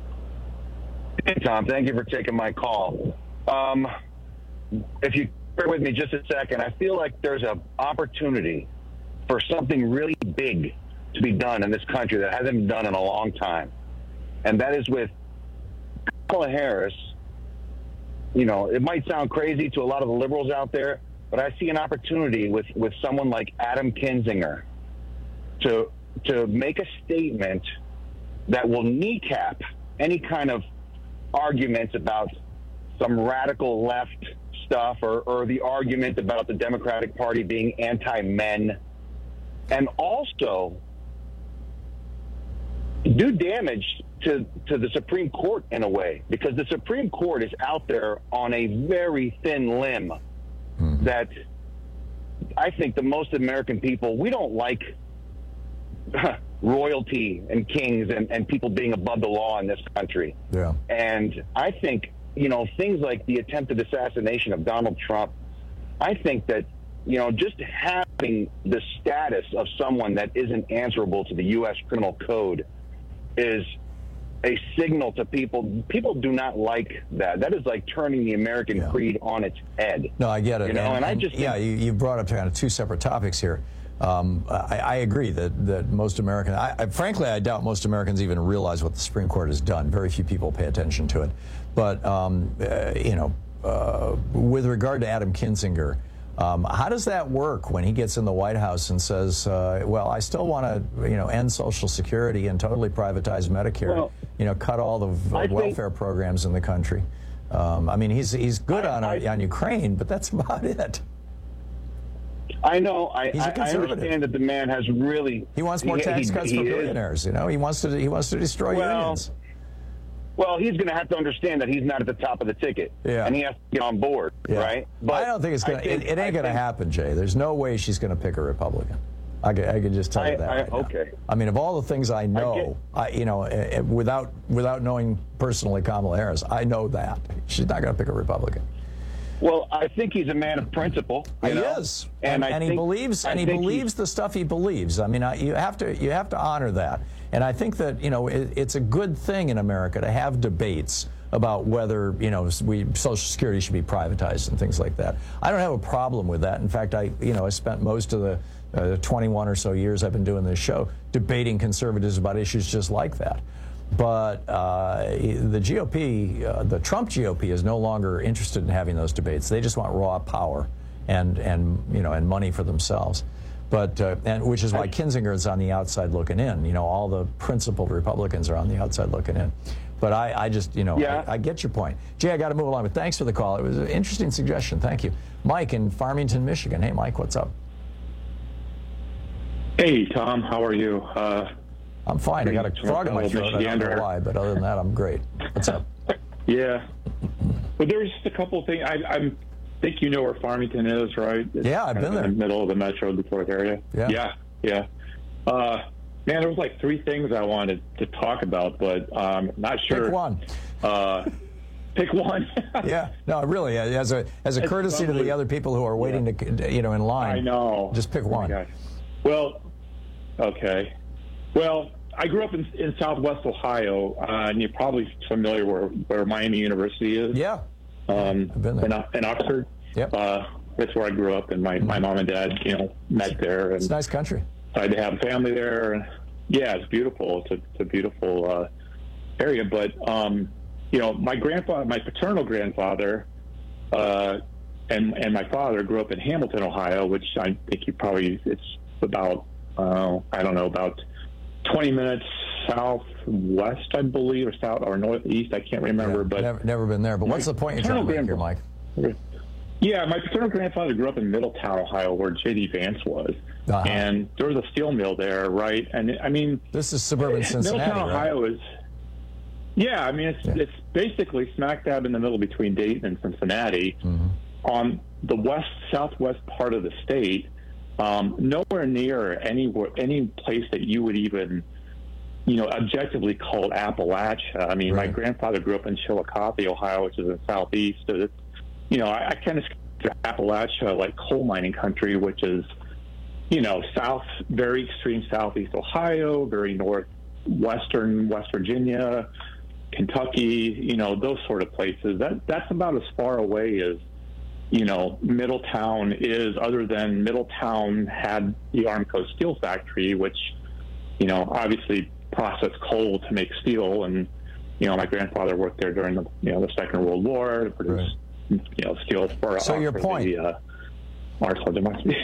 Speaker 6: Hey, Tom. Thank you for taking my call. Um, if you bear with me just a second, I feel like there's an opportunity for something really big to be done in this country that hasn't been done in a long time. And that is with Kamala Harris. You know, it might sound crazy to a lot of the liberals out there, but I see an opportunity with, with someone like Adam Kinzinger to to make a statement that will kneecap any kind of arguments about some radical left stuff or, or the argument about the Democratic Party being anti-men, and also do damage to, to the Supreme Court in a way, because the Supreme Court is out there on a very thin limb mm. that I think the most American people, we don't like royalty and kings and, and people being above the law in this country.
Speaker 20: Yeah.
Speaker 6: And I think, you know, things like the attempted assassination of Donald Trump, I think that, you know, just having the status of someone that isn't answerable to the U S criminal code is a signal to people. People do not like that. That is like turning the American yeah. creed on its head.
Speaker 20: No, I get it.
Speaker 6: You know, and,
Speaker 20: and,
Speaker 6: I
Speaker 20: and
Speaker 6: just
Speaker 20: yeah, you, you brought up kind of two separate topics here. Um, I, I agree that, that most Americans, I, I, frankly, I doubt most Americans even realize what the Supreme Court has done. Very few people pay attention to it. But, um, uh, you know, uh, with regard to Adam Kinzinger, um, how does that work when he gets in the White House and says, uh, well, I still want to, you know, end Social Security and totally privatize Medicare, well, you know, cut all the uh, welfare think, programs in the country? Um, I mean, he's he's good I, on, I, on Ukraine, but that's about it.
Speaker 6: I know. I, I, I understand that the man has really.
Speaker 20: He wants more
Speaker 6: he,
Speaker 20: tax
Speaker 6: he,
Speaker 20: cuts
Speaker 6: he
Speaker 20: for
Speaker 6: is.
Speaker 20: billionaires. You know, he wants to. He wants to destroy
Speaker 6: well,
Speaker 20: unions.
Speaker 6: Well, he's going to have to understand that he's not at the top of the ticket,
Speaker 20: Yeah.
Speaker 6: and he has to get on board,
Speaker 20: Yeah.
Speaker 6: right?
Speaker 20: I don't think it's going to. It, it ain't going to happen, Jay. There's no way she's going to pick a Republican. I can, I can just tell
Speaker 6: I,
Speaker 20: you that.
Speaker 6: I,
Speaker 20: right now.
Speaker 6: okay.
Speaker 20: I mean, of all the things I know, I I, you know, uh, uh, without without knowing personally Kamala Harris, I know that she's not going to pick a Republican.
Speaker 6: Well, I think he's a man of principle. You
Speaker 20: He
Speaker 6: know?
Speaker 20: is,
Speaker 6: and,
Speaker 20: and,
Speaker 6: I
Speaker 20: and he
Speaker 6: think-
Speaker 20: believes,
Speaker 6: I
Speaker 20: and he
Speaker 6: think
Speaker 20: believes the stuff he believes. I mean, I, you have to, you have to honor that. And I think that you know, it, it's a good thing in America to have debates about whether you know we Social Security should be privatized and things like that. I don't have a problem with that. In fact, I you know I spent most of the uh, twenty-one or so years I've been doing this show debating conservatives about issues just like that. But uh, the G O P, uh, the Trump G O P, is no longer interested in having those debates. They just want raw power and and you know and money for themselves. But uh, and which is why Kinzinger is on the outside looking in. You know, all the principled Republicans are on the outside looking in. But I, I just, you know,
Speaker 6: Yeah.
Speaker 20: I, I get your point. Jay, I got to move along, but thanks for the call. It was an interesting suggestion. Thank you. Mike in Farmington, Michigan. Hey, Mike, what's up?
Speaker 2: Hey, Tom, how are you? Uh,
Speaker 20: I'm fine. I got a frog in my throat. I don't know why, but other than that, I'm great. What's up?
Speaker 2: Yeah. But there's just a couple of things. I I'm, think you know where Farmington is, right? It's
Speaker 20: Yeah, I've
Speaker 2: kind
Speaker 20: been
Speaker 2: of
Speaker 20: there.
Speaker 2: in the middle of the metro Detroit area.
Speaker 20: Yeah.
Speaker 2: Yeah, yeah. Uh, man, there was like three things I wanted to talk about, but um, not sure.
Speaker 20: Pick one.
Speaker 2: Uh, pick one.
Speaker 20: Yeah, no, really, as a as a
Speaker 2: It's
Speaker 20: courtesy to the
Speaker 2: probably-
Speaker 20: other people who are waiting to, you know, in line.
Speaker 2: I know.
Speaker 20: Just pick
Speaker 2: Oh my
Speaker 20: one.
Speaker 2: gosh. Well, okay. Well, I grew up in, in Southwest Ohio, uh, and you're probably familiar where, where Miami University is.
Speaker 20: Yeah.
Speaker 2: Um,
Speaker 20: I've been there.
Speaker 2: In, in Oxford.
Speaker 20: Yep.
Speaker 2: Uh, that's where I grew up, and my, my mom and dad, you know, met there. And
Speaker 20: It's a nice country.
Speaker 2: I had to have family there. And yeah, it's beautiful. It's a, it's a beautiful uh, area. But, um, you know, my grandfather, my paternal grandfather, uh, and and my father grew up in Hamilton, Ohio, which I think you probably, it's about, uh, I don't know, about twenty minutes southwest, I believe, or south or northeast. I can't remember.
Speaker 20: Yeah,
Speaker 2: but
Speaker 20: never, never been there. But what's the point you're trying to make here, Mike?
Speaker 2: Yeah, my paternal grandfather grew up in Middletown, Ohio, where J D Vance was.
Speaker 20: Uh-huh.
Speaker 2: And there was a steel mill there, right? And I mean,
Speaker 20: this is suburban Cincinnati,
Speaker 2: Middletown,
Speaker 20: right?
Speaker 2: Ohio is. Yeah, I mean, it's
Speaker 20: Yeah.
Speaker 2: it's basically smack dab in the middle between Dayton and Cincinnati,
Speaker 20: Mm-hmm.
Speaker 2: on the west southwest part of the state. Um, nowhere near any any place that you would even, you know, objectively call Appalachia. I mean,
Speaker 20: Right.
Speaker 2: my grandfather grew up in Chillicothe, Ohio, which is in southeast. So it's, you know, I, I kind of consider Appalachia like coal mining country, which is, you know, south, very extreme southeast Ohio, very northwestern West Virginia, Kentucky, you know, those sort of places. That that's about as far away as, you know, Middletown is, other than Middletown had the Armco Steel Factory, which, you know, obviously processed coal to make steel. And, you know, my grandfather worked there during the, you know, the Second World War to produce, you know, steel for,
Speaker 20: So
Speaker 2: uh,
Speaker 20: your
Speaker 2: for
Speaker 20: point.
Speaker 2: the uh, Arsenal democracy.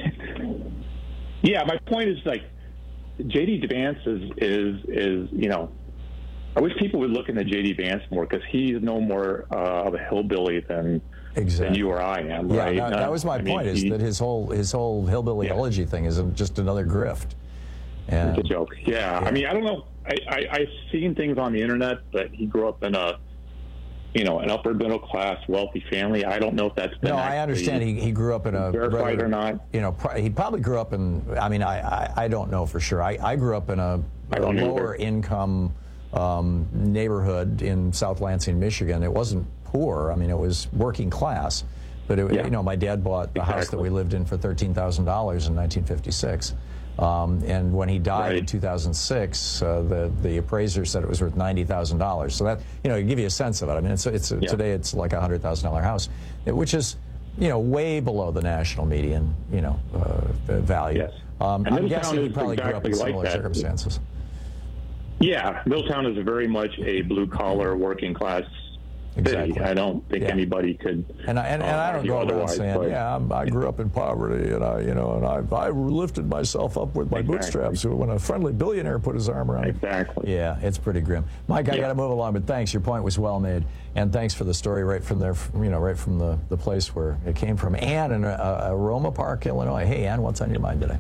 Speaker 2: Yeah, my point is, like, J D Vance is, is, is, you know, I wish people would look into J D Vance more, because he's no more uh, of a hillbilly than
Speaker 20: Exactly.
Speaker 2: than you or I am,
Speaker 20: Yeah,
Speaker 2: right?
Speaker 20: that, that
Speaker 2: Uh,
Speaker 20: was my
Speaker 2: I mean,
Speaker 20: point. Is
Speaker 2: he-
Speaker 20: that his whole his whole hillbilly elegy thing is just another grift. And
Speaker 2: It's a joke. Yeah. I mean, I don't know. I, I, I've seen things on the internet that he grew up in a, you know, an upper middle class, wealthy family. I don't know if that's been
Speaker 20: no, I understand he, he grew up in a
Speaker 2: verified
Speaker 20: rather-
Speaker 2: or not.
Speaker 20: You know, pr- he probably grew up in. I mean, I I, I don't know for sure. I, I grew up in a,
Speaker 2: I
Speaker 20: a
Speaker 2: don't
Speaker 20: lower
Speaker 2: either.
Speaker 20: income um, neighborhood in South Lansing, Michigan. It wasn't poor. I mean, it was working class. But it,
Speaker 2: Yeah.
Speaker 20: you know, my dad bought the house that
Speaker 2: Exactly.
Speaker 20: we lived in for thirteen thousand dollars in nineteen fifty-six. Um, and when he died in
Speaker 2: Right.
Speaker 20: two thousand six, uh, the the appraiser said it was worth ninety thousand dollars. So that, you know, to give you a sense of it. I mean, it's it's
Speaker 2: Yeah.
Speaker 20: today it's like a hundred thousand dollar house, which is, you know, way below the national median, you know, uh, value.
Speaker 2: Yes.
Speaker 20: Um,
Speaker 2: And
Speaker 20: I'm
Speaker 2: Middletown
Speaker 20: guessing he
Speaker 2: is
Speaker 20: probably grew up in
Speaker 2: exactly like
Speaker 20: similar
Speaker 2: that.
Speaker 20: circumstances.
Speaker 2: Yeah, Middletown is very much a blue collar, working class
Speaker 20: Exactly.
Speaker 2: city. I don't think
Speaker 20: Yeah.
Speaker 2: anybody could.
Speaker 20: And I, and, and
Speaker 2: uh,
Speaker 20: I don't
Speaker 2: argue
Speaker 20: go around
Speaker 2: otherwise,
Speaker 20: saying,
Speaker 2: but-
Speaker 20: yeah, I'm, I grew up in poverty, and I, you know, and I, I lifted myself up with my
Speaker 2: Exactly.
Speaker 20: bootstraps when a friendly billionaire put his arm around me.
Speaker 2: Exactly.
Speaker 20: Yeah, it's pretty grim. Mike, I
Speaker 2: Yeah.
Speaker 20: got to move along, but thanks. Your point was well made, and thanks for the story right from there, you know, right from the, the place where it came from. Ann in uh, Aroma Park, Illinois. Hey, Ann, what's on your mind today?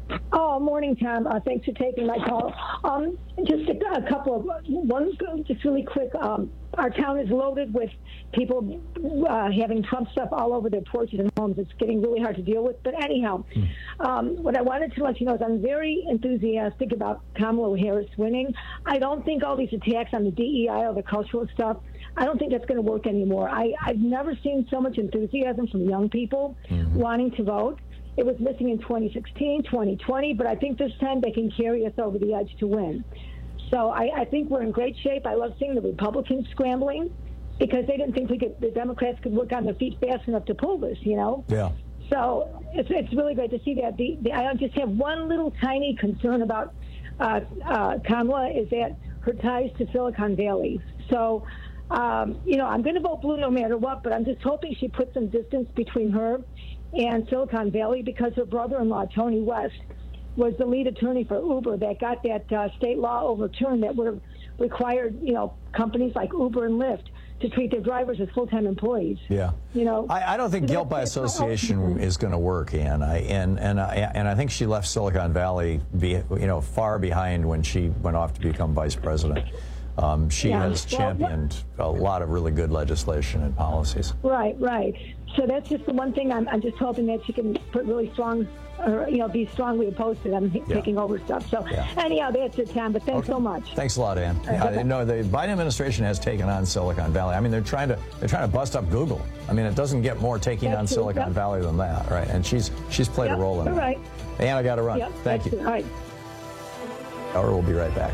Speaker 7: Oh, morning, Tom. Uh, thanks for taking my call. Um, just a, a couple of one, just really quick. Um, our town is loaded with people uh, having Trump stuff all over their porches and homes. It's getting really hard to deal with. But anyhow, mm. um, what I wanted to let you know is I'm very enthusiastic about Kamala Harris winning. I don't think all these attacks on the D E I or the cultural stuff, I don't think that's going to work anymore. I, I've never seen so much enthusiasm from young people mm-hmm. wanting to vote. It was missing in twenty sixteen, twenty twenty, but I think this time they can carry us over the edge to win. So I, I think we're in great shape. I love seeing the Republicans scrambling because they didn't think we could, the Democrats could work on their feet fast enough to pull this, you know?
Speaker 20: Yeah.
Speaker 7: So it's it's really great to see that. The, the, I just have one little tiny concern about uh, uh, Kamala is that her ties to Silicon Valley. So, um, you know, I'm going to vote blue no matter what, but I'm just hoping she puts some distance between her and Silicon Valley because her brother-in-law, Tony West, was the lead attorney for Uber that got that uh, state law overturned that would have required, you know, companies like Uber and Lyft to treat their drivers as full-time employees.
Speaker 20: Yeah,
Speaker 7: you know,
Speaker 20: I, I don't think guilt by association is going to work, Ann. I, and and I, and I think she left Silicon Valley, be, you know, far behind when she went off to become vice president. Um, she
Speaker 7: yeah.
Speaker 20: has championed well, a lot of really good legislation and policies.
Speaker 7: Right, right. So that's just the one thing I'm, I'm just hoping that she can put really strong, or, you know, be strongly opposed to them yeah. taking over stuff. So yeah. anyhow, that's it, Tom, but thanks okay. so much.
Speaker 20: Thanks a lot, Ann.
Speaker 7: Right,
Speaker 20: yeah, okay. No, the Biden administration has taken on Silicon Valley. I mean, they're trying to they're trying to bust up Google. I mean, it doesn't get more taking that's on true. Silicon yep. Valley than that, right? And she's she's played
Speaker 7: yep.
Speaker 20: a role in
Speaker 7: All
Speaker 20: that.
Speaker 7: right.
Speaker 20: Ann, I got to run.
Speaker 7: Yep.
Speaker 20: Thank
Speaker 7: that's
Speaker 20: you.
Speaker 7: All right.
Speaker 20: Or we'll be right back.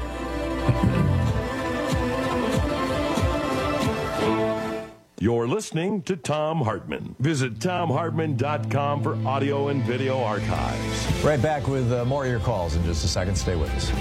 Speaker 8: You're listening to Thom Hartmann. Visit Thom Hartmann dot com for audio and video archives.
Speaker 20: Right back with uh, more of your calls in just a second. Stay with us.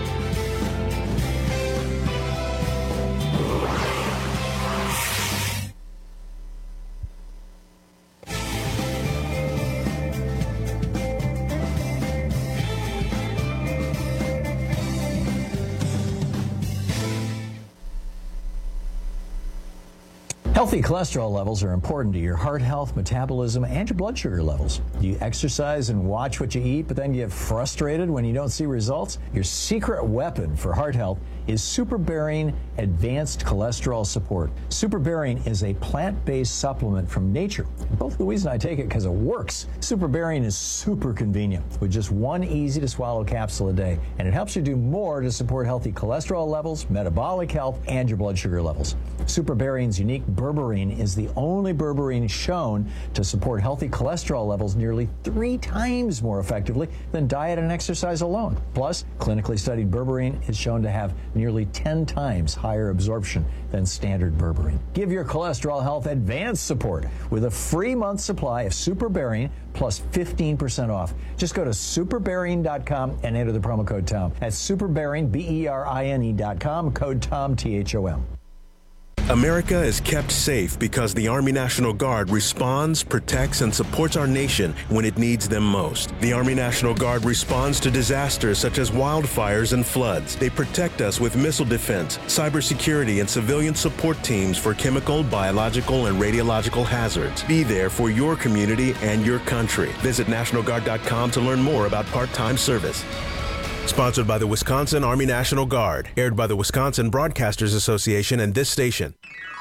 Speaker 20: Healthy cholesterol levels are important to your heart health, metabolism, and your blood sugar levels. You exercise and watch what you eat, but then get frustrated when you don't see results? Your secret weapon for heart health is SuperBarian Advanced Cholesterol Support. SuperBarian is a plant-based supplement from nature. Both Louise and I take it because it works. SuperBarian is super convenient with just one easy-to-swallow capsule a day, and it helps you do more to support healthy cholesterol levels, metabolic health, and your blood sugar levels. SuperBarian's unique berberine is the only berberine shown to support healthy cholesterol levels nearly three times more effectively than diet and exercise alone. Plus, clinically studied berberine is shown to have nearly ten times higher absorption than standard berberine. Give your cholesterol health advanced support with a free month supply of SuperBarian plus fifteen percent off. Just go to superbarian dot com and enter the promo code Tom. That's SuperBarian, B E R I N E dot com, code Tom, T H O M.
Speaker 9: America is kept safe because the Army National Guard responds, protects, and supports our nation when it needs them most. The Army National Guard responds to disasters such as wildfires and floods. They protect us with missile defense, cybersecurity, and civilian support teams for chemical, biological, and radiological hazards. Be there for your community and your country. Visit National Guard dot com to learn more about part-time service. Sponsored by the Wisconsin Army National Guard. Aired by the Wisconsin Broadcasters Association and this station.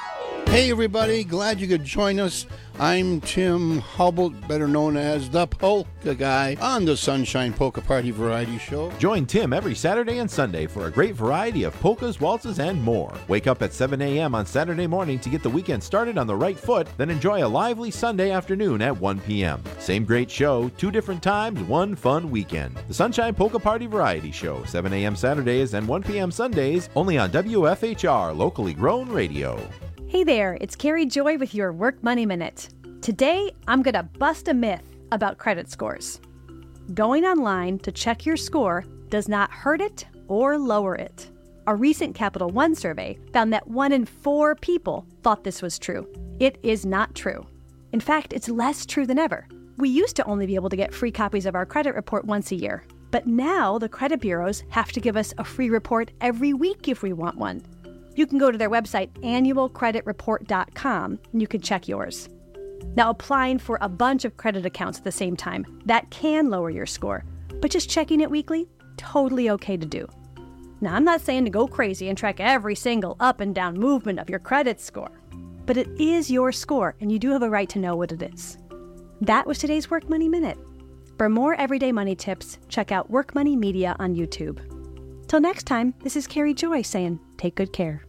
Speaker 11: Hey everybody, glad you could join us. I'm Tim Hubble, better known as the Polka Guy, on the Sunshine Polka Party Variety Show.
Speaker 25: Join Tim every Saturday and Sunday for a great variety of polkas, waltzes, and more. Wake up at seven a.m. on Saturday morning to get the weekend started on the right foot, then enjoy a lively Sunday afternoon at one p.m. Same great show, two different times, one fun weekend. The Sunshine Polka Party Variety Show, seven a.m. Saturdays and one p.m. Sundays, only on W F H R, locally grown radio.
Speaker 19: Hey there, it's Carrie Joy with your Work Money Minute. Today, I'm going to bust a myth about credit scores. Going online to check your score does not hurt it or lower it. A recent Capital One survey found that one in four people thought this was true. It is not true. In fact, it's less true than ever. We used to only be able to get free copies of our credit report once a year. But now the credit bureaus have to give us a free report every week if we want one. You can go to their website, annual credit report dot com, and you can check yours. Now, applying for a bunch of credit accounts at the same time, that can lower your score. But just checking it weekly, totally okay to do. Now, I'm not saying to go crazy and track every single up and down movement of your credit score, but it is your score, and you do have a right to know what it is. That was today's Work Money Minute. For more everyday money tips, check out Work Money Media on YouTube. Till next time, this is Carrie Joy saying, take good care.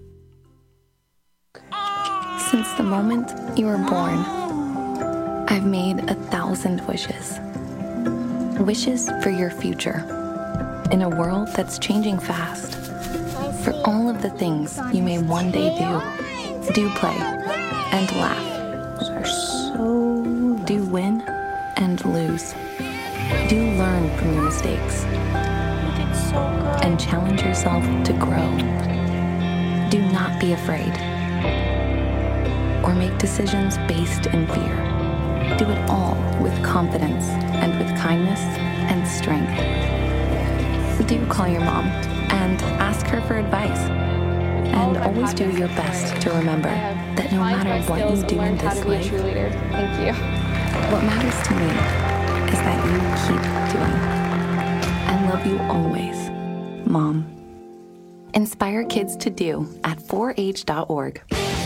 Speaker 3: Since the moment you were born, I've made a thousand wishes. Wishes for your future. In a world that's changing fast. For all of the things you may one day do. Do play and laugh. So do win and lose. Do learn from your mistakes. And challenge yourself to grow. Do not be afraid. Or make decisions based in fear. Do it all with confidence and with kindness and strength. Do call your mom and ask her for advice. And always do your best to remember that no matter what you do in this life, thank you. What matters to me is that you keep doing. I love you always, Mom. Inspire kids to do at four H dot org.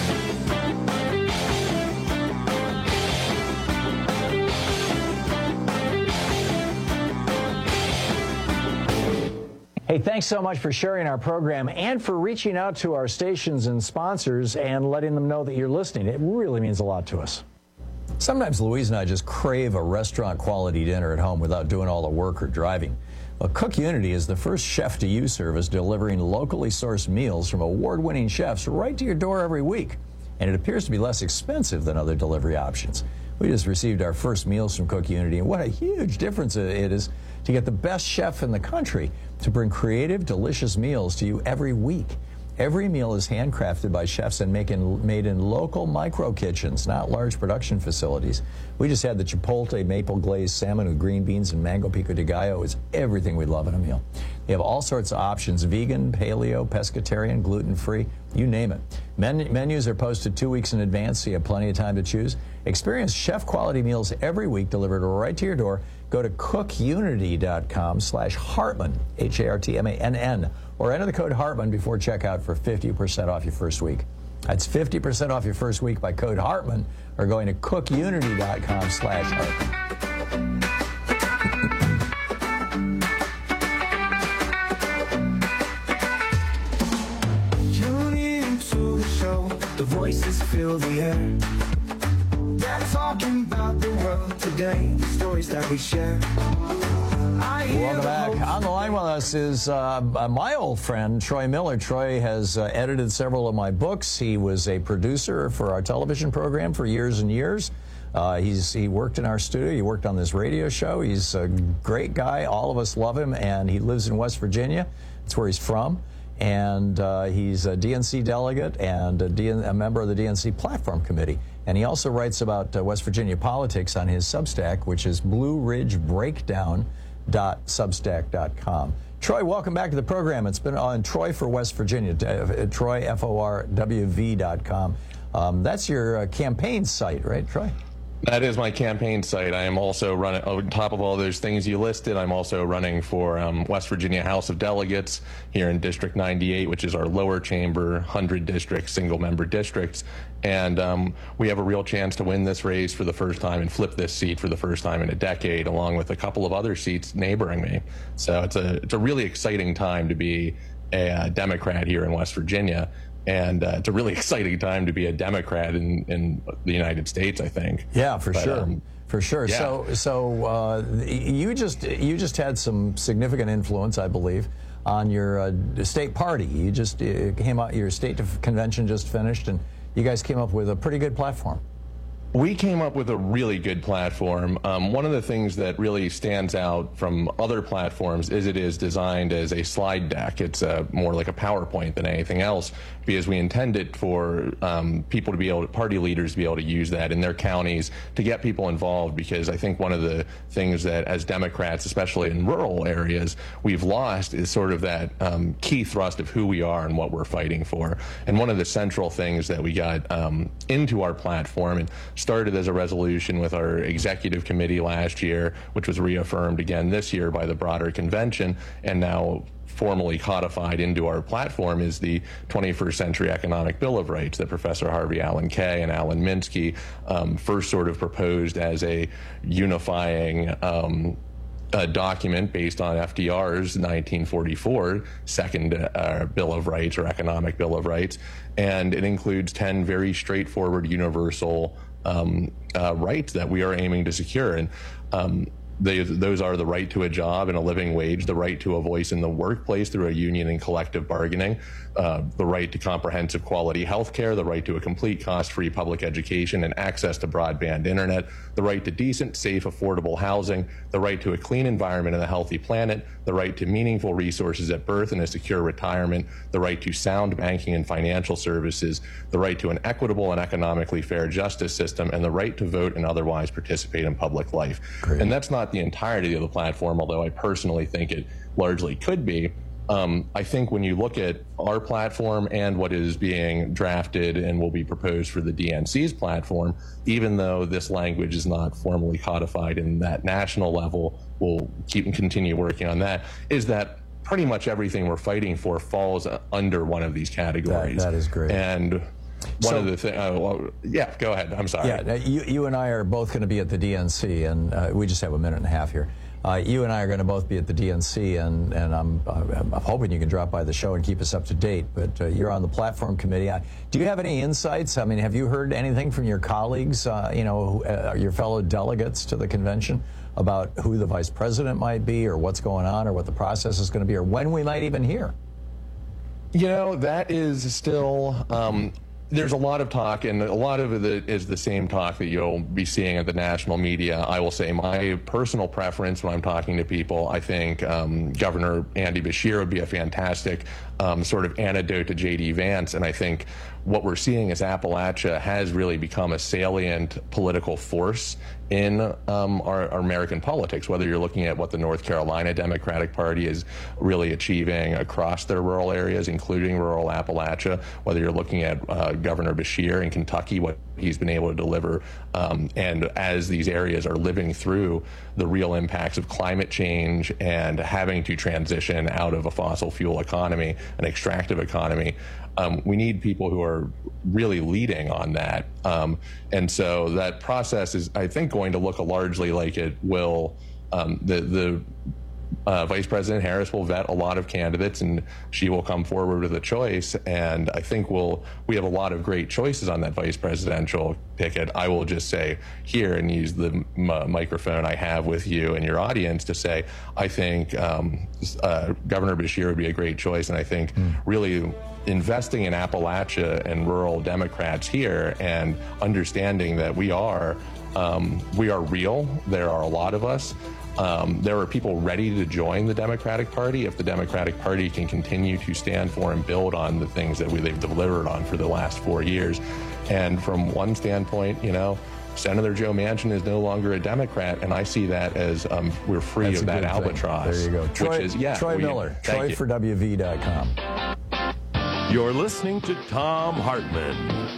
Speaker 20: Hey, thanks so much for sharing our program and for reaching out to our stations and sponsors and letting them know that you're listening. It really means a lot to us. Sometimes Louise and I just crave a restaurant-quality dinner at home without doing all the work or driving. Well, Cook Unity is the first chef-to-you service delivering locally sourced meals from award-winning chefs right to your door every week. And it appears to be less expensive than other delivery options. We just received our first meals from Cook Unity, and what a huge difference it is to get the best chef in the country to bring creative, delicious meals to you every week. Every meal is handcrafted by chefs and making, made in local micro kitchens, not large production facilities. We just had the Chipotle maple glazed salmon with green beans and mango pico de gallo. It's everything we love in a meal. They have all sorts of options: vegan, paleo, pescatarian, gluten-free, you name it. Men- menus are posted two weeks in advance, so you have plenty of time to choose. Experience chef-quality meals every week delivered right to your door. Go to cookunity.com slash Hartmann, H A R T M A N N, or enter the code Hartmann before checkout for fifty percent off your first week. That's fifty percent off your first week by code Hartmann, or going to cookunity.com slash Hartmann.
Speaker 28: Tune into the show, the voices fill the air. They're talking about the world today, the stories that we share.
Speaker 20: Welcome back. On the line with us is uh, my old friend, Troy Miller. Troy has uh, edited several of my books. He was a producer for our television program for years and years. Uh, he's he worked in our studio. He worked on this radio show. He's a great guy. All of us love him, and he lives in West Virginia. That's where he's from. And uh, he's a D N C delegate and a, D N- a member of the D N C Platform Committee. And he also writes about uh, West Virginia politics on his Substack, which is blue ridge breakdown dot substack dot com. Troy, welcome back to the program. It's been on Troy for West Virginia, uh, Troy, F O R W V dot com. Um, that's your uh, campaign site, right, Troy?
Speaker 10: That is my campaign site. I am also running, on top of all those things you listed, I'm also running for um, West Virginia House of Delegates here in District ninety-eight, which is our lower chamber, one hundred district, single-member districts. And um, we have a real chance to win this race for the first time and flip this seat for the first time in a decade, along with a couple of other seats neighboring me. So it's a, it's a really exciting time to be a, a Democrat here in West Virginia. And uh, it's a really exciting time to be a Democrat in, in the United States, I think.
Speaker 20: Yeah, for
Speaker 10: but,
Speaker 20: sure,
Speaker 10: um,
Speaker 20: for sure.
Speaker 10: yeah.
Speaker 20: So, so uh, you just you just had some significant influence, I believe, on your uh, state party. You just uh, came out. Your state convention just finished, and you guys came up with a pretty good platform.
Speaker 10: We came up with a really good platform. Um, one of the things that really stands out from other platforms is it is designed as a slide deck. It's uh, more like a PowerPoint than anything else, because we intend it for um, people to be able to, party leaders to be able to use that in their counties to get people involved, because I think one of the things that as Democrats, especially in rural areas, we've lost is sort of that um, key thrust of who we are and what we're fighting for. And one of the central things that we got um, into our platform, and started as a resolution with our executive committee last year, which was reaffirmed again this year by the broader convention, and now formally codified into our platform is the twenty-first Century Economic Bill of Rights that Professor Harvey Allen Kay and Alan Minsky um, first sort of proposed as a unifying um, a document based on F D R's nineteen forty-four Second uh, Bill of Rights or Economic Bill of Rights, and it includes ten very straightforward, universal um, uh, rights that we are aiming to secure. And um, They, those are the right to a job and a living wage, the right to a voice in the workplace through a union and collective bargaining, uh, the right to comprehensive quality health care, the right to a complete cost-free public education and access to broadband internet, the right to decent, safe, affordable housing, the right to a clean environment and a healthy planet, the right to meaningful resources at birth and a secure retirement, the right to sound banking and financial services, the right to an equitable and economically fair justice system, and the right to vote and otherwise participate in public life. Great. And that's not the entirety of the platform, although I personally think it largely could be. Um, I think when you look at our platform and what is being drafted and will be proposed for the D N C's platform, even though this language is not formally codified in that national level, we'll keep and continue working on that, is that pretty much everything we're fighting for falls under one of these categories.
Speaker 20: That, that is great.
Speaker 10: And one so, of the things, uh, well, yeah, go ahead. I'm sorry.
Speaker 20: Yeah, you, you and I are both going to be at the D N C, and uh, we just have a minute and a half here. Uh, you and I are going to both be at the D N C, and, and I'm, I'm hoping you can drop by the show and keep us up to date. But uh, you're on the platform committee. I, do you have any insights? I mean, have you heard anything from your colleagues, uh, you know, uh, your fellow delegates to the convention about who the vice president might be, or what's going on, or what the process is going to be, or when we might even hear?
Speaker 10: You know, that is still... Um, There's a lot of talk, and a lot of it is the same talk that you'll be seeing at the national media. I will say my personal preference when I'm talking to people, I think um, Governor Andy Beshear would be a fantastic um, sort of antidote to J D Vance, and I think what we're seeing is Appalachia has really become a salient political force in um, our, our American politics, whether you're looking at what the North Carolina Democratic Party is really achieving across their rural areas, including rural Appalachia, whether you're looking at uh, Governor Beshear in Kentucky, what he's been able to deliver, um, and as these areas are living through the real impacts of climate change and having to transition out of a fossil fuel economy, an extractive economy, Um, we need people who are really leading on that. Um, and so that process is, I think, going to look largely like it will, um, the, the uh, Vice President Harris will vet a lot of candidates, and she will come forward with a choice. And I think we'll, we have a lot of great choices on that vice presidential ticket. I will just say here and use the m- microphone I have with you and your audience to say, I think um, uh, Governor Beshear would be a great choice. And I think mm. really investing in Appalachia and rural Democrats here and understanding that we are um, we are real. There are a lot of us. Um, there are people ready to join the Democratic Party if the Democratic Party can continue to stand for and build on the things that we, they've delivered on for the last four years. And from one standpoint, you know, Senator Joe Manchin is no longer a Democrat, and I see that as um, we're free
Speaker 20: That's
Speaker 10: of that albatross.
Speaker 20: There you go. Troy,
Speaker 10: which is, yeah,
Speaker 20: Troy
Speaker 10: we,
Speaker 20: Miller, Troy for W V dot com.
Speaker 8: You're listening to Thom Hartmann.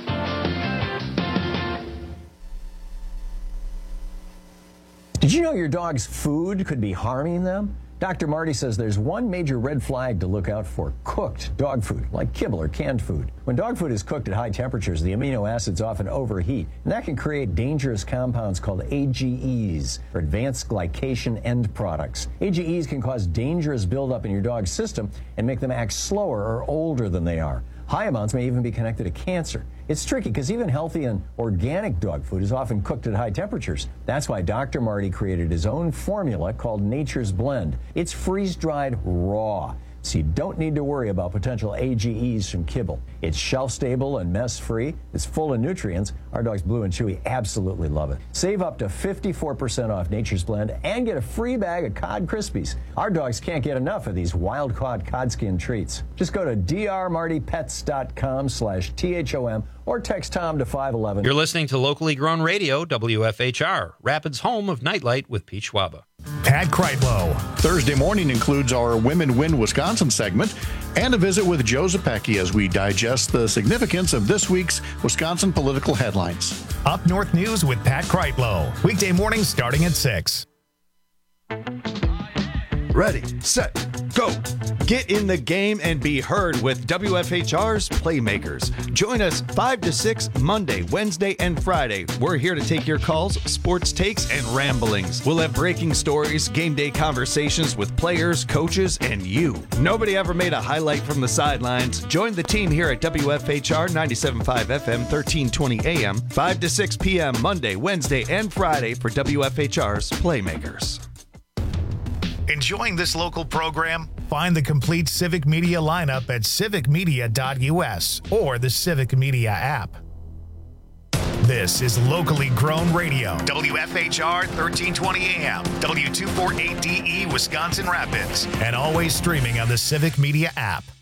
Speaker 20: Did you know your dog's food could be harming them? Doctor Marty says there's one major red flag to look out for: cooked dog food, like kibble or canned food. When dog food is cooked at high temperatures, the amino acids often overheat, and that can create dangerous compounds called A G Es, or advanced glycation end products. A G Es can cause dangerous buildup in your dog's system and make them act slower or older than they are. High amounts may even be connected to cancer. It's tricky because even healthy and organic dog food is often cooked at high temperatures. That's why Doctor Marty created his own formula called Nature's Blend. It's freeze-dried raw, so you don't need to worry about potential A G Es from kibble. It's shelf-stable and mess-free. It's full of nutrients. Our dogs Blue and Chewy absolutely love it. Save up to fifty-four percent off Nature's Blend and get a free bag of Cod Krispies. Our dogs can't get enough of these wild-caught cod skin treats. Just go to drmartypets.com slash T H O M or text Tom to five one one.
Speaker 18: You're listening to locally grown radio, W F H R, Rapids' home of Nightlight with Pete Schwaba.
Speaker 1: Pat Kreitlow.
Speaker 12: Thursday morning includes our Women Win Wisconsin segment and a visit with Joe Zepecki as we digest the significance of this week's Wisconsin political headlines.
Speaker 1: Up North News with Pat Kreitlow. Weekday mornings starting at six.
Speaker 13: Ready, set, go. Get in the game and be heard with W F H R's Playmakers. Join us five to six Monday, Wednesday, and Friday. We're here to take your calls, sports takes, and ramblings. We'll have breaking stories, game day conversations with players, coaches, and you. Nobody ever made a highlight from the sidelines. Join the team here at W F H R ninety-seven point five F M, thirteen twenty A M, five to six P M Monday, Wednesday, and Friday for W F H R's Playmakers.
Speaker 1: Enjoying this local program? Find the complete Civic Media lineup at civic media dot U S or the Civic Media app. This is locally grown radio. W F H R thirteen twenty A M, W two forty-eight D E Wisconsin Rapids, and always streaming on the Civic Media app.